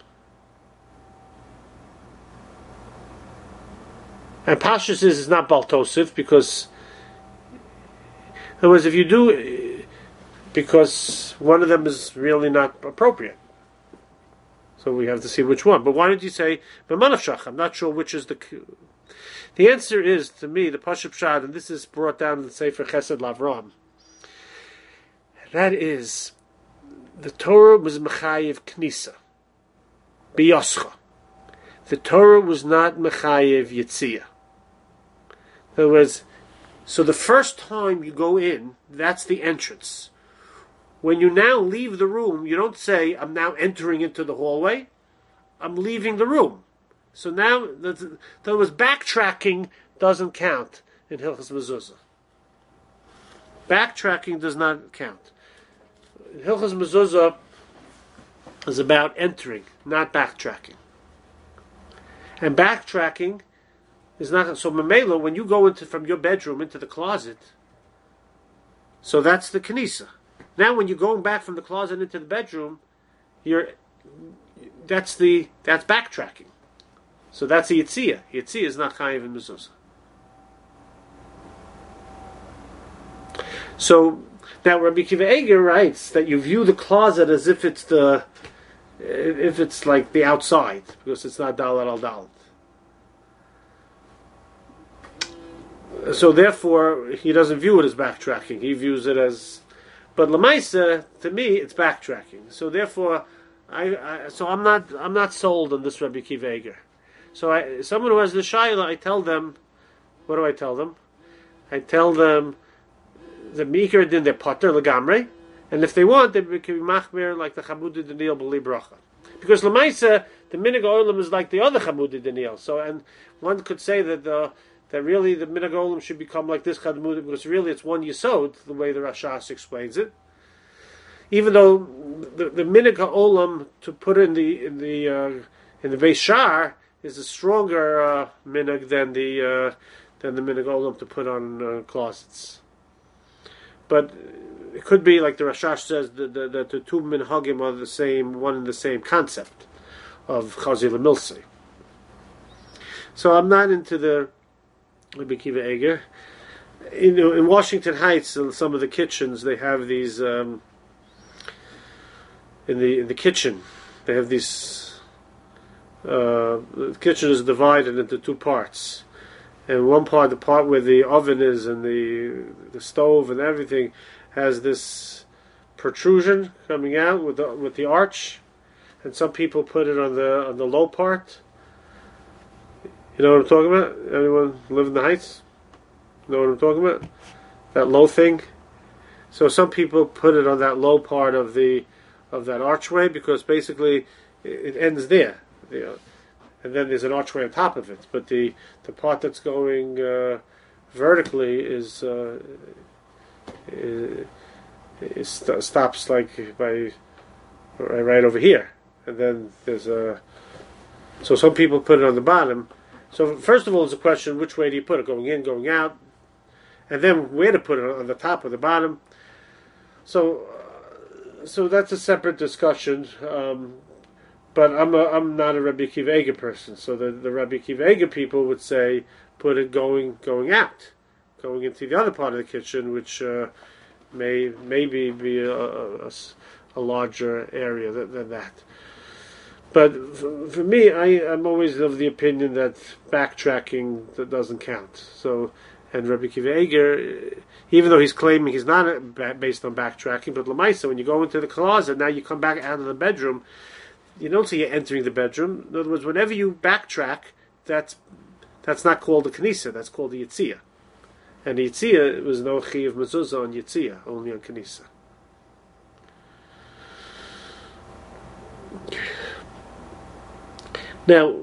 And Pashas is not Baltosif, because, in other words, if you do, because one of them is really not appropriate. So we have to see which one. But why did you say B'manafshach? I'm not sure which is the... The answer is, to me, the Pashup Shad, and this is brought down in the Sefer Chesed Lavram, that is, the Torah was Mechayev Knisa, B'yoscha. The Torah was not Mechayev Yitziyah. In other words, so the first time you go in, that's the entrance. When you now leave the room, you don't say, I'm now entering into the hallway, I'm leaving the room. So now, there was backtracking doesn't count in Hilchos Mezuzah. Backtracking does not count. Hilchos Mezuzah is about entering, not backtracking. And backtracking is not... So Mamela, when you go from your bedroom into the closet, so that's the Knisa. Now when you're going back from the closet into the bedroom, that's backtracking. So that's a Yitziyah. Yitziyah is not Chayiv in Mezuzah. So now Rabbi Akiva Eiger writes that you view the closet as if it's like the outside, because it's not Dalet al Dalet. So therefore, he doesn't view it as backtracking. He views it as... But Lamaisa, to me, it's backtracking. So therefore, I'm not sold on this Rabbi Akiva Eiger. So someone who has the Shaila, I tell them, what do I tell them? I tell them the Mikar din their Potter Lagamre, and if they want, they can be Machmir like the Chamudi Daniel B'li Bracha. Because Lamaisa, the Minig Olam is like the other Chamudi Daniel. So, and one could say that really the Minig Olam should become like this Chamudi, because really it's one Yesod, the way the Rashas explains it. Even though the Minig Olam to put in the Beis Shar is a stronger minhag than the minhag olam to put on closets. But it could be like the Rashash says that the two minhagim are the same, one and the same concept of Chazil Milsi. So I'm not into the Rabbi Akiva Eiger. In Washington Heights, in some of the kitchens, they have these in the kitchen. They have these. The kitchen is divided into two parts, and one part, the part where the oven is and the stove and everything, has this protrusion coming out with the arch, and some people put it on the low part. You know what I'm talking about? Anyone live in the Heights? Know what I'm talking about? That low thing. So some people put it on that low part of that archway, because basically it ends there. And then there's an archway on top of it, but the part that's going vertically stops like by right over here, and then there's so some people put it on the bottom. So first of all, it's a question: which way do you put it? Going in, going out, and then where to put it, on the top or the bottom? So that's a separate discussion. But I'm not a Rabbi Akiva Eiger person, so the Rabbi Akiva Eiger people would say put it going out, going into the other part of the kitchen, which maybe be a larger area than that. But for me, I'm always of the opinion that backtracking that doesn't count. So, and Rabbi Akiva Eiger, even though he's claiming he's not based on backtracking, but Lamaisa, when you go into the closet, now you come back out of the bedroom. You don't say you're entering the bedroom. In other words, whenever you backtrack, that's not called a Knisa, that's called a Yitziyah. And the Yitziyah was no Chiyav Mezuzah on Yitziyah, only on Knisa. Now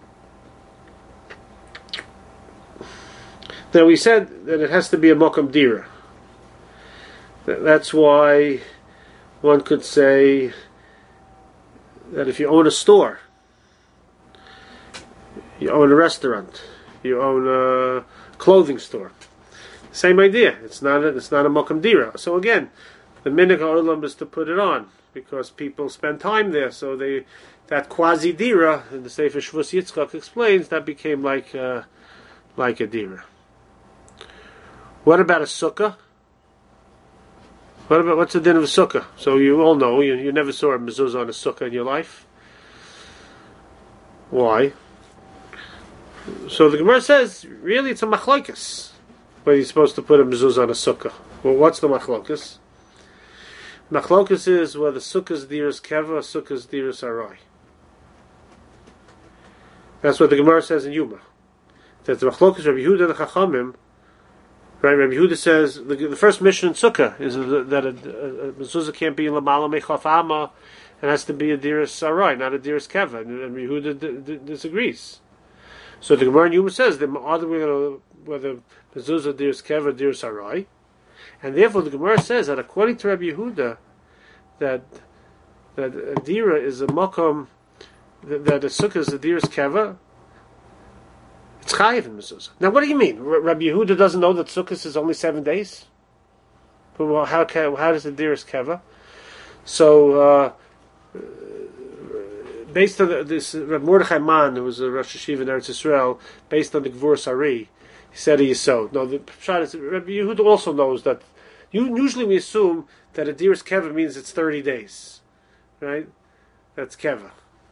we said that it has to be a Mokum Dira. That's why one could say that if you own a store, you own a restaurant, you own a clothing store, same idea. It's not a Mokum Dira. So again, the Minig HaOlam is to put it on because people spend time there. So that quasi Dira, in the Sefer Shvus Yitzchak explains, that became like a Dira. What about a sukkah? What's the din of a sukkah? So you all know, you never saw a mezuzah on a sukkah in your life. Why? So the Gemara says, really it's a machlokes whether you're supposed to put a mezuzah on a sukkah. Well, what's the machlokes? Machlokes is whether sukkah's diras keva or sukkah's diras arai. That's what the Gemara says in Yuma. That the machlokes Rabbi Yehuda and the Chachamim. Right, Rabbi Yehuda says the first mission in Sukkah is that a mezuzah can't be in Lamala Mechaf Amma and has to be a Diras Sarai, not a Diras Keva. And Rabbi Yehuda disagrees. So the Gemara in Yuma says that whether mezuzah Diras Keva, Diras Sarai, and therefore the Gemara says that according to Rabbi Yehuda that a Dira is a Makom, that a Sukkah is a Diras Keva. It's chayiv in mezuzah. Now, what do you mean? Rabbi Yehuda doesn't know that Sukkot is only 7 days. Well, how does it diras keva? So, based on this, Rabbi Mordechai Man, who was a Rosh Hashiva in Eretz Yisrael, based on the Gvur Sari, he said he is so. No, the pshat is Rabbi Yehuda also knows that. Usually, we assume that a diras keva means it's 30 days, right? That's keva,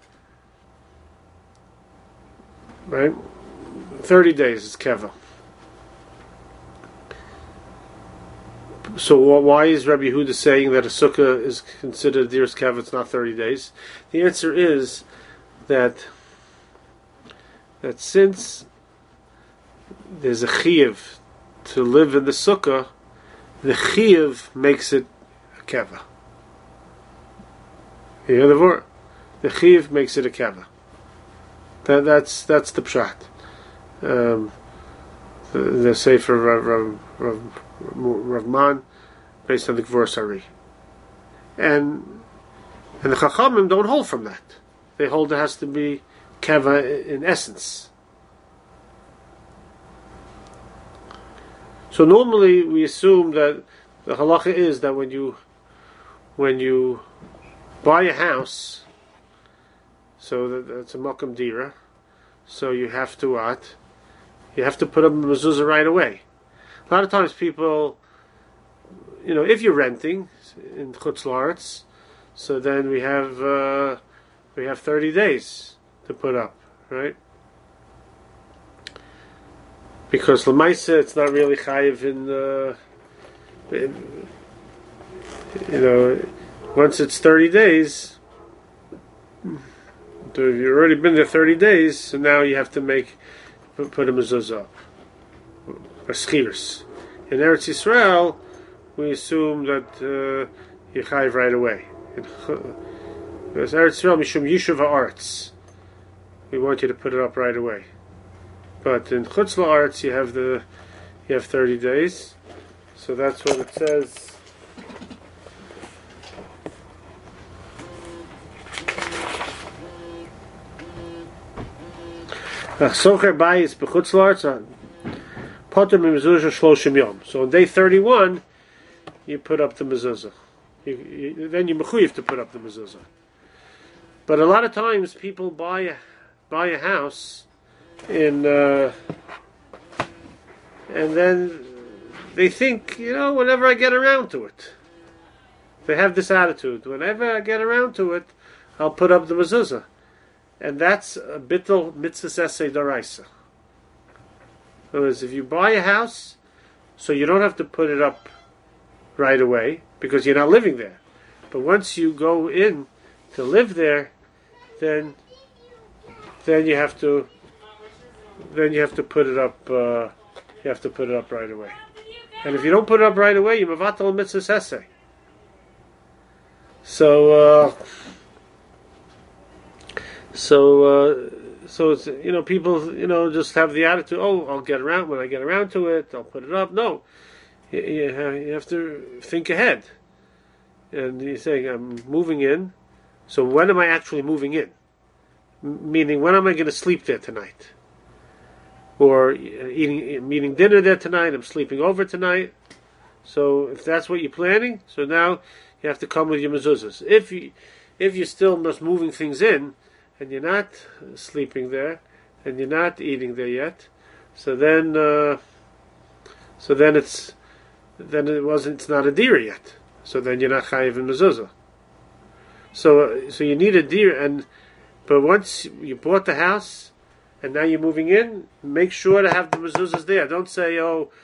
right? 30 days is keva. So why is Rabbi Yehuda saying that a sukkah is considered diras keva? It's not 30 days. The answer is that since there's a chiyuv to live in the sukkah, the chiyuv makes it a keva. You hear the word? The chiyuv makes it a keva. That's the pshat. The Sefer Rav Man, based on the Gvur Sari, and the Chachamim don't hold from that. They hold it has to be keva in essence. So normally we assume that the halacha is that when you buy a house, so that's a Mokum Dira, so you have to what? You have to put up a mezuzah right away. A lot of times people, if you're renting in Chutz La'aretz, so then we have 30 days to put up, right? Because Lamaisa, it's not really chayiv once it's 30 days, you've already been there 30 days, so now you have to put a mezuzah up, or schiras. In Eretz Yisrael, we assume that you chayiv right away. Because Eretz Yisrael mishum yishuv ha'aretz, we want you to put it up right away. But in Chutz La'aretz, you have 30 days, so that's what it says. Socher bayis b'chutz la'aretz poter mezuzah shloshim yom. So on day 31, you put up the mezuzah. Then you're mechuyev to put up the mezuzah. But a lot of times people buy a house and then they think, whenever I get around to it, they have this attitude. Whenever I get around to it, I'll put up the mezuzah. And that's a bittul mitzvah essay daraisa. In other words, if you buy a house, so you don't have to put it up right away because you're not living there. But once you go in to live there, then you have to put it up. You have to put it up right away. And if you don't put it up right away, you mavatal mitzvah essay. So it's, people, just have the attitude, I'll get around, when I get around to it, I'll put it up. No. You have to think ahead. and he's saying, I'm moving in. So when am I actually moving in? Meaning, when am I going to sleep there tonight? Or eating dinner there tonight, I'm sleeping over tonight. So if that's what you're planning, so now you have to come with your mezuzahs. If you're still just moving things in, and you're not sleeping there, and you're not eating there yet, so then it's not a deer yet. So then you're not chayiv in mezuzah. So you need a deer, but once you bought the house and now you're moving in, make sure to have the mezuzahs there. Don't say,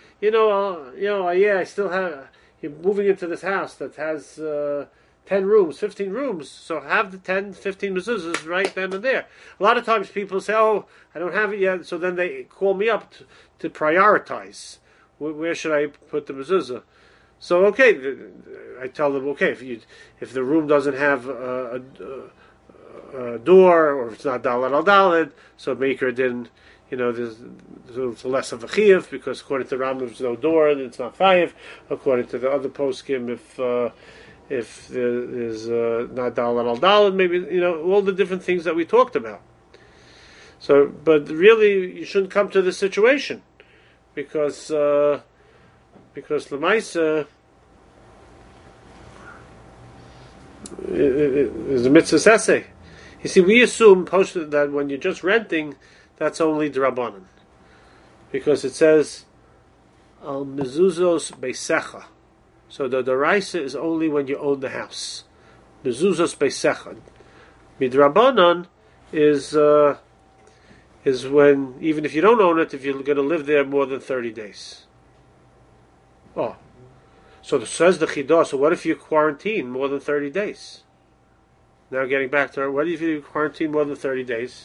I still have. You're moving into this house that has 10 rooms, 15 rooms, so have the 10, 15 mezuzahs right then and there. A lot of times people say, I don't have it yet, so then they call me up to prioritize. Where should I put the mezuzah? So I tell them, if the room doesn't have a door, or if it's not daled al daled, so maker didn't, there's less of a chiyuv, because according to Rambam, there's no door, and it's not chayiv. According to the other poskim, if there's not daled al daled, maybe, all the different things that we talked about. So, but really, you shouldn't come to this situation, because Lamaisa is a mitzvah essay. You see, we assume that when you're just renting, that's only drabanan, because it says al mezuzos beisecha. So the deraisa is only when you own the house. Mezuzos beisecha. Midrabanan is when, even if you don't own it, if you're going to live there more than 30 days. Oh, so says the Chidah. So what if you quarantine more than 30 days? Now getting back to what if you quarantine more than 30 days?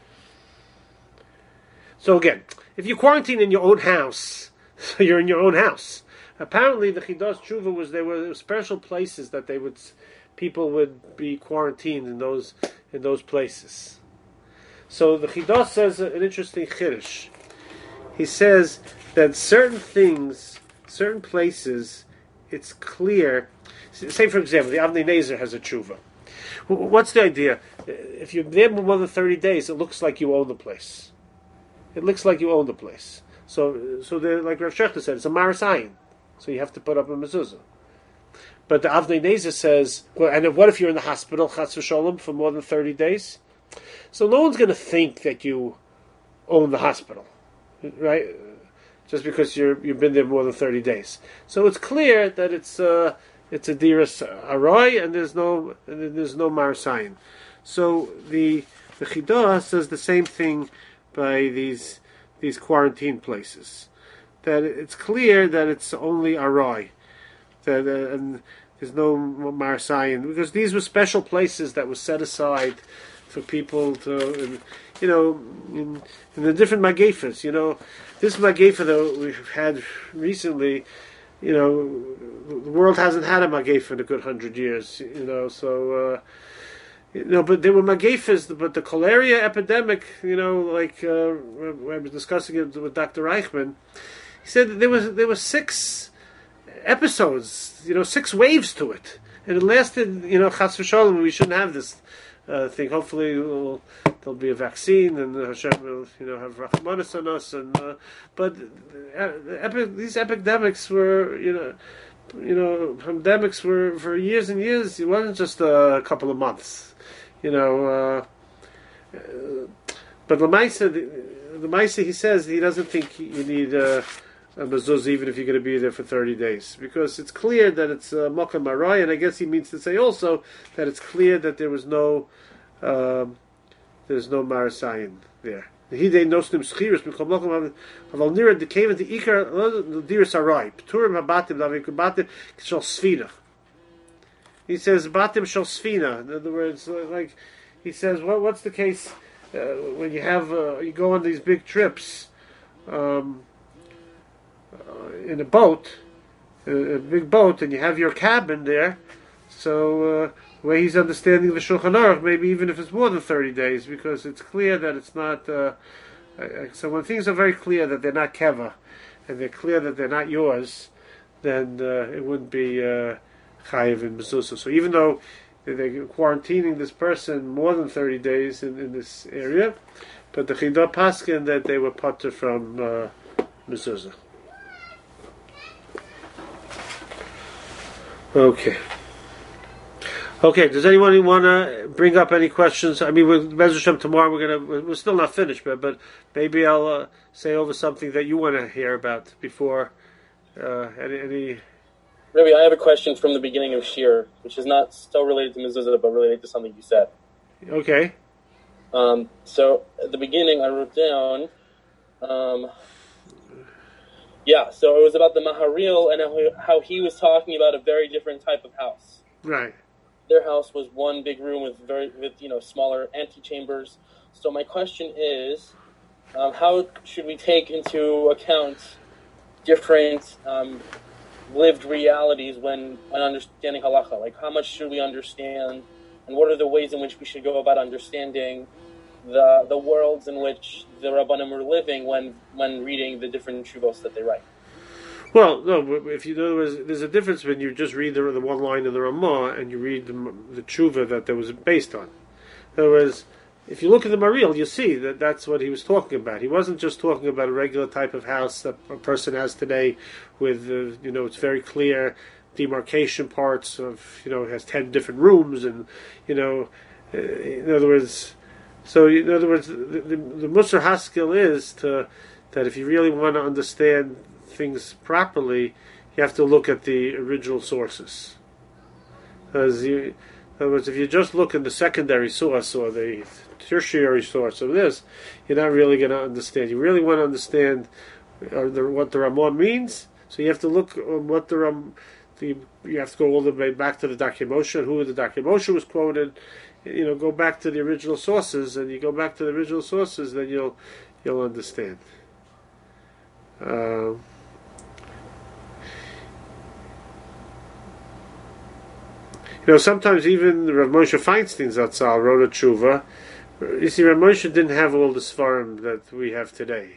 So again, if you quarantine in your own house, so you're in your own house. Apparently, the Chidah's tshuva was there were special places that people would be quarantined in those places. So the Chidah says an interesting chiddush. He says that certain places, it's clear. Say, for example, the Avnei Nezer has a tshuva. What's the idea? If you're there more than 30 days, it looks like you own the place. It looks like you own the place. So like Rav Shechter said, it's a marasayin. So you have to put up a mezuzah. But the Avnei Nezer says, and what if you're in the hospital, chas v'sholem, for more than 30 days? So no one's going to think that you own the hospital, right? Just because you've been there more than 30 days. So it's clear that it's a diras aroy, and there's no marasayin. So the Chidah says the same thing by these quarantine places, that it's clear that it's only aroy, that and there's no marasayin, because these were special places that were set aside for people to, in the different magefas. This magefa that we've had recently, the world hasn't had a magefa in a good 100 years, so, but there were magefas, but the cholera epidemic, like I was discussing it with Dr. Reichman, he said that there were 6 episodes, 6 waves to it, and it lasted, chas v'sholem, we shouldn't have this thing. Hopefully there'll be a vaccine, and Hashem will, have rachmanis on us. But these epidemics were, pandemics were for years and years. It wasn't just a couple of months, But the Maisa, he says he doesn't think you need a mezuzah even if you're going to be there for 30 days, because it's clear that it's Mokem Arai, and I guess he means to say also that it's clear that there's no marasayin there. Hidei nosnim schiris b'kol Mokem aval nira dekeven the ikar diras arai p'turim habatim davim kubatim k'shal sfina. He says batim shal sfina. In other words, like he says, what's the case when you have you go on these big trips in a boat, a big boat, and you have your cabin there. So where he's understanding the Shulchan Aruch, maybe even if it's more than 30 days, because it's clear that it's not. So when things are very clear that they're not keva, and they're clear that they're not yours, then it wouldn't be chayiv in mezuzah. So even though they're quarantining this person more than 30 days in this area, but the Chidah paskin that they were potter from mezuzah. Okay. Does anyone want to bring up any questions? I mean, with Bez Hashem tomorrow we're still not finished, but maybe I'll say over something that you want to hear about before any. Rabbi, I have a question from the beginning of Shir, which is not so related to mezuzah, but related to something you said. Okay. So at the beginning, I wrote down. So it was about the Maharil and how he was talking about a very different type of house. Right. Their house was one big room with smaller antechambers. So my question is, how should we take into account different lived realities when understanding halacha? Like, how much should we understand, and what are the ways in which we should go about understanding the worlds in which the Rabbanim are living when reading the different shuvos that they write? Well, no. If you know, there's a difference when you just read the one line in the Ramah and you read the tshuva that was based on. In other words, if you look at the Maril, you see that that's what he was talking about. He wasn't just talking about a regular type of house that a person has today, with it's very clear demarcation parts of it has 10 different rooms, and in other words. So, in other words, the Musar Haskell is that if you really want to understand things properly, you have to look at the original sources. In other words, if you just look at the secondary source or the tertiary source of this, you're not really going to understand. You really want to understand what the Ramah means, so you have to look at what you have to go all the way back to the Dakya Moshe, and who the Dakya Moshe was quoted. Go back to the original sources, and you go back to the original sources, then you'll understand. Sometimes even Rav Moshe Feinstein Zatzal wrote a tshuva. You see, Rav Moshe didn't have all the svarim that we have today.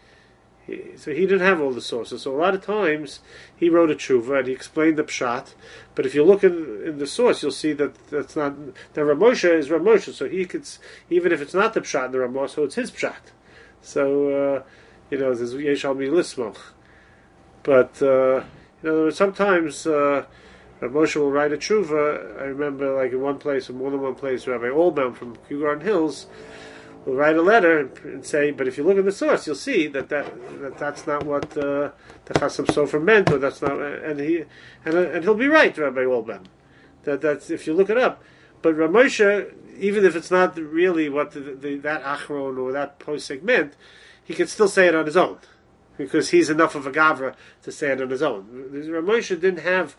So he didn't have all the sources. So a lot of times he wrote a tshuva and he explained the pshat. But if you look in the source, you'll see that that's not. The Rav Moshe is Rav Moshe, so he could, even if it's not the pshat in the Ramah, so it's his pshat. So there's Yeshal Mi Lismoch. But sometimes Rav Moshe will write a tshuva. I remember, like in more than one place, Rabbi Olbaum from Kew Garden Hills will write a letter and say, but if you look at the source, you'll see that's not what the Chasam Sofer meant, or that's not, and he'll be right, Rabbi Olbaum. That's if you look it up. But Rav Moshe, even if it's not really what that Achron or that posek meant, he can still say it on his own, because he's enough of a gavra to say it on his own. Rav Moshe didn't have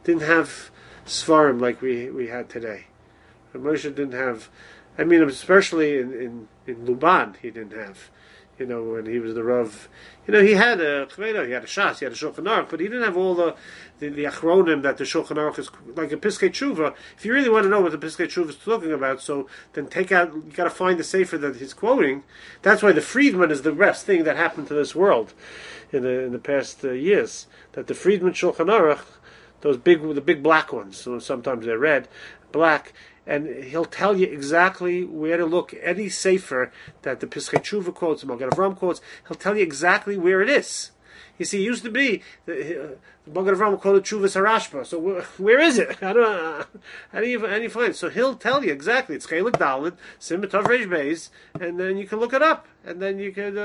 svarim like we had today. Rav Moshe didn't have. I mean, especially in Luban, he didn't have. When he was the Rav, he had a Shas, he had a Shulchan Aruch, but he didn't have all the achronim that the Shulchan Aruch is, like a Piskei Tshuva. If you really want to know what the Piskei Tshuva is talking about, so then you got to find the sefer that he's quoting. That's why the Friedman is the best thing that happened to this world in the past years. That the Friedman Shulchan Aruch, the big black ones, so sometimes they're red, black. And he'll tell you exactly where to look. Any sefer that the Piskei Tshuva quotes, the Magen Avraham quotes, he'll tell you exactly where it is. You see, it used to be the Magen Avraham quoted Tshuvas Harashba. So where is it? How do you find it? So he'll tell you exactly. It's Chelik Dalet, Siman Tov Reish Beis, and then you can look it up, and then you could,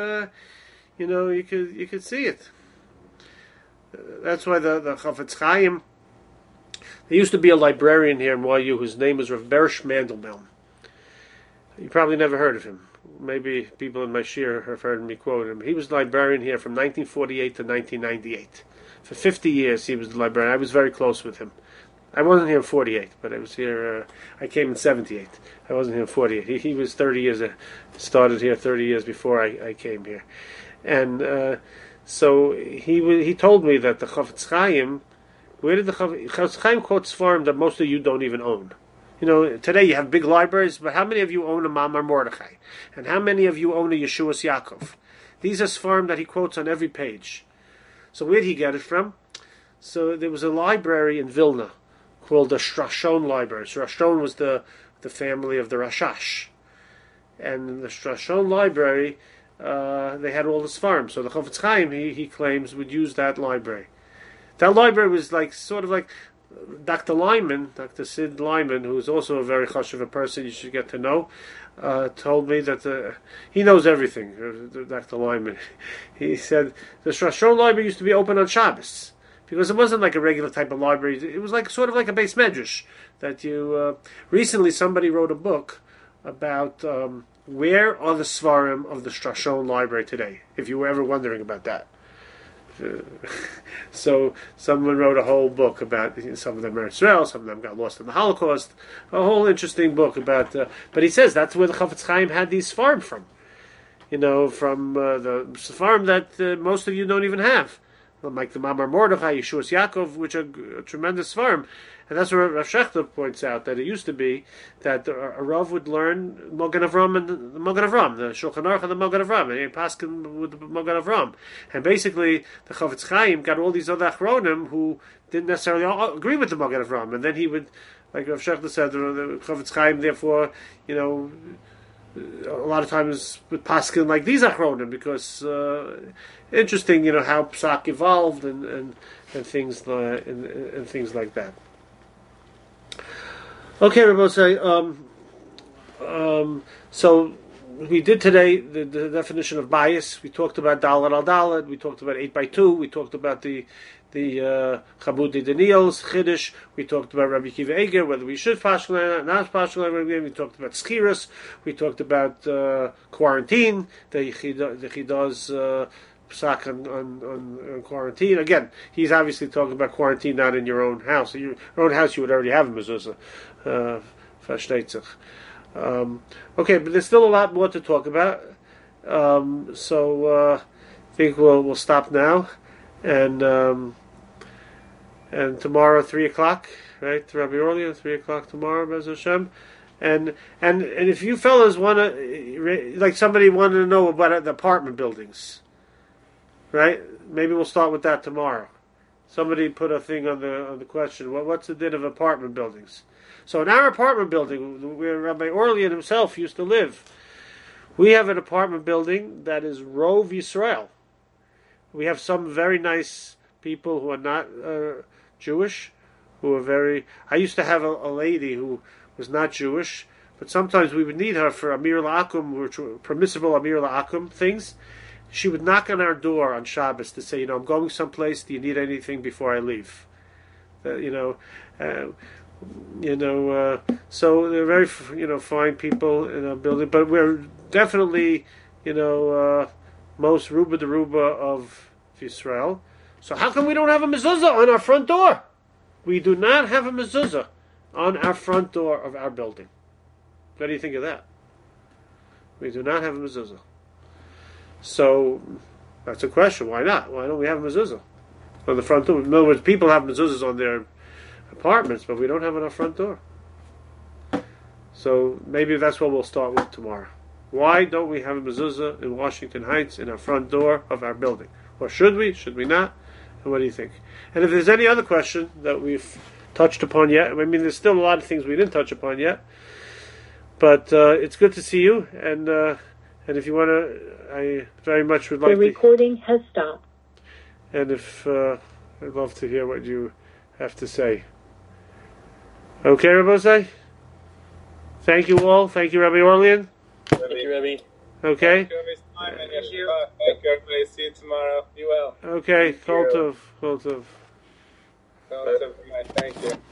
you could see it. That's why the Chafetz Chaim. There used to be a librarian here in YU whose name was Rav Bersh Mandelbaum. You probably never heard of him. Maybe people in my shir have heard me quote him. He was the librarian here from 1948 to 1998. For 50 years he was the librarian. I was very close with him. I wasn't here in 48, but I was here. I came in 78. I wasn't here in 48. He was 30 years. Started here 30 years before I came here, and so he told me that the Chafetz Chaim. Where did the Chafetz Chaim quote Sfarim that most of you don't even own? Today you have big libraries, but how many of you own a Mamar Mordechai? And how many of you own a Yeshuas Yaakov? These are Sfarim that he quotes on every page. So where did he get it from? So there was a library in Vilna called the Strashon Library. Strashon was the family of the Rashash. And in the Strashon Library, they had all the Sfarim. So the Chofetz Chaim, he claims, would use that library. That library was sort of like Dr. Sid Lyman, who is also a very chashuv person you should get to know, told me that he knows everything, Dr. Lyman. He said the Strashon Library used to be open on Shabbos, because it wasn't like a regular type of library. It was sort of like a base medrash that you... recently somebody wrote a book about where are the Svarim of the Strashon Library today, if you were ever wondering about that. So someone wrote a whole book about some of them are Israel, some of them got lost in the Holocaust. A whole interesting book about. But he says that's where the Chofetz Chaim had these Sfarim from. From the Sfarim that most of you don't even have, like the Mamar Mordechai, Yeshuas Yaakov, which are tremendous Sfarim. And that's where Rav Shechter points out that it used to be that a Rav would learn Mogen Avram and the Mogen Avram, the Shulchan Aruch and the Mogen Avram, and Paskin with the Mogen Avram. And basically, the Chofetz Chaim got all these other Achronim who didn't necessarily agree with the Mogen Avram. And then he would, like Rav Shechter said, the Chofetz Chaim, therefore, a lot of times with Paskin like these Achronim, because interesting, how Psak evolved and things and things like that. Okay, Rabbosai, so we did today the definition of bias. We talked about Dalet al Dalet. We talked about 8x2. We talked about the Chabudi Daniel's Chiddush. We talked about Rabbi Kiva Eger, whether we should pashlan or not pashlan. We talked about Skiras. We talked about quarantine. The Chida's psak on quarantine. Again, he's obviously talking about quarantine not in your own house. In your own house, you would already have a mezuzah. Okay, but there's still a lot more to talk about. So I think we'll stop now, and tomorrow 3:00, right? Rabbi Orlean, 3:00 tomorrow, Bez Hashem. And if you fellas want to, like somebody wanted to know about the apartment buildings, right? Maybe we'll start with that tomorrow. Somebody put a thing on the question. What's the din of apartment buildings? So in our apartment building, where Rabbi Orlean himself used to live, we have an apartment building that is Rov Yisrael. We have some very nice people who are not Jewish, who are very... I used to have a lady who was not Jewish, but sometimes we would need her for Amir La'akum, which were permissible Amir La'akum things. She would knock on our door on Shabbos to say, I'm going someplace, do you need anything before I leave? So they're very, fine people in our building, but we're definitely, most Ruba Deruba of Israel. So how come we don't have a mezuzah on our front door? We do not have a mezuzah on our front door of our building. What do you think of that? We do not have a mezuzah. So that's a question. Why not? Why don't we have a mezuzah on the front door? In other words, people have mezuzahs on their apartments, but we don't have it on our front door. So maybe that's what we'll start with tomorrow. Why don't we have a mezuzah in Washington Heights in our front door of our building? Or should we? Should we not? And what do you think? And if there's any other question that we've touched upon yet, there's still a lot of things we didn't touch upon yet, but it's good to see you, and if you want to, I very much would like The recording has stopped. And if I'd love to hear what you have to say. Okay, Rabbosai? Thank you all. Thank you, Rabbi Orlean. Thank you, Rabbi. Okay. Thank you, everybody. See you tomorrow. Be well. Okay. Kol tov. Thank you.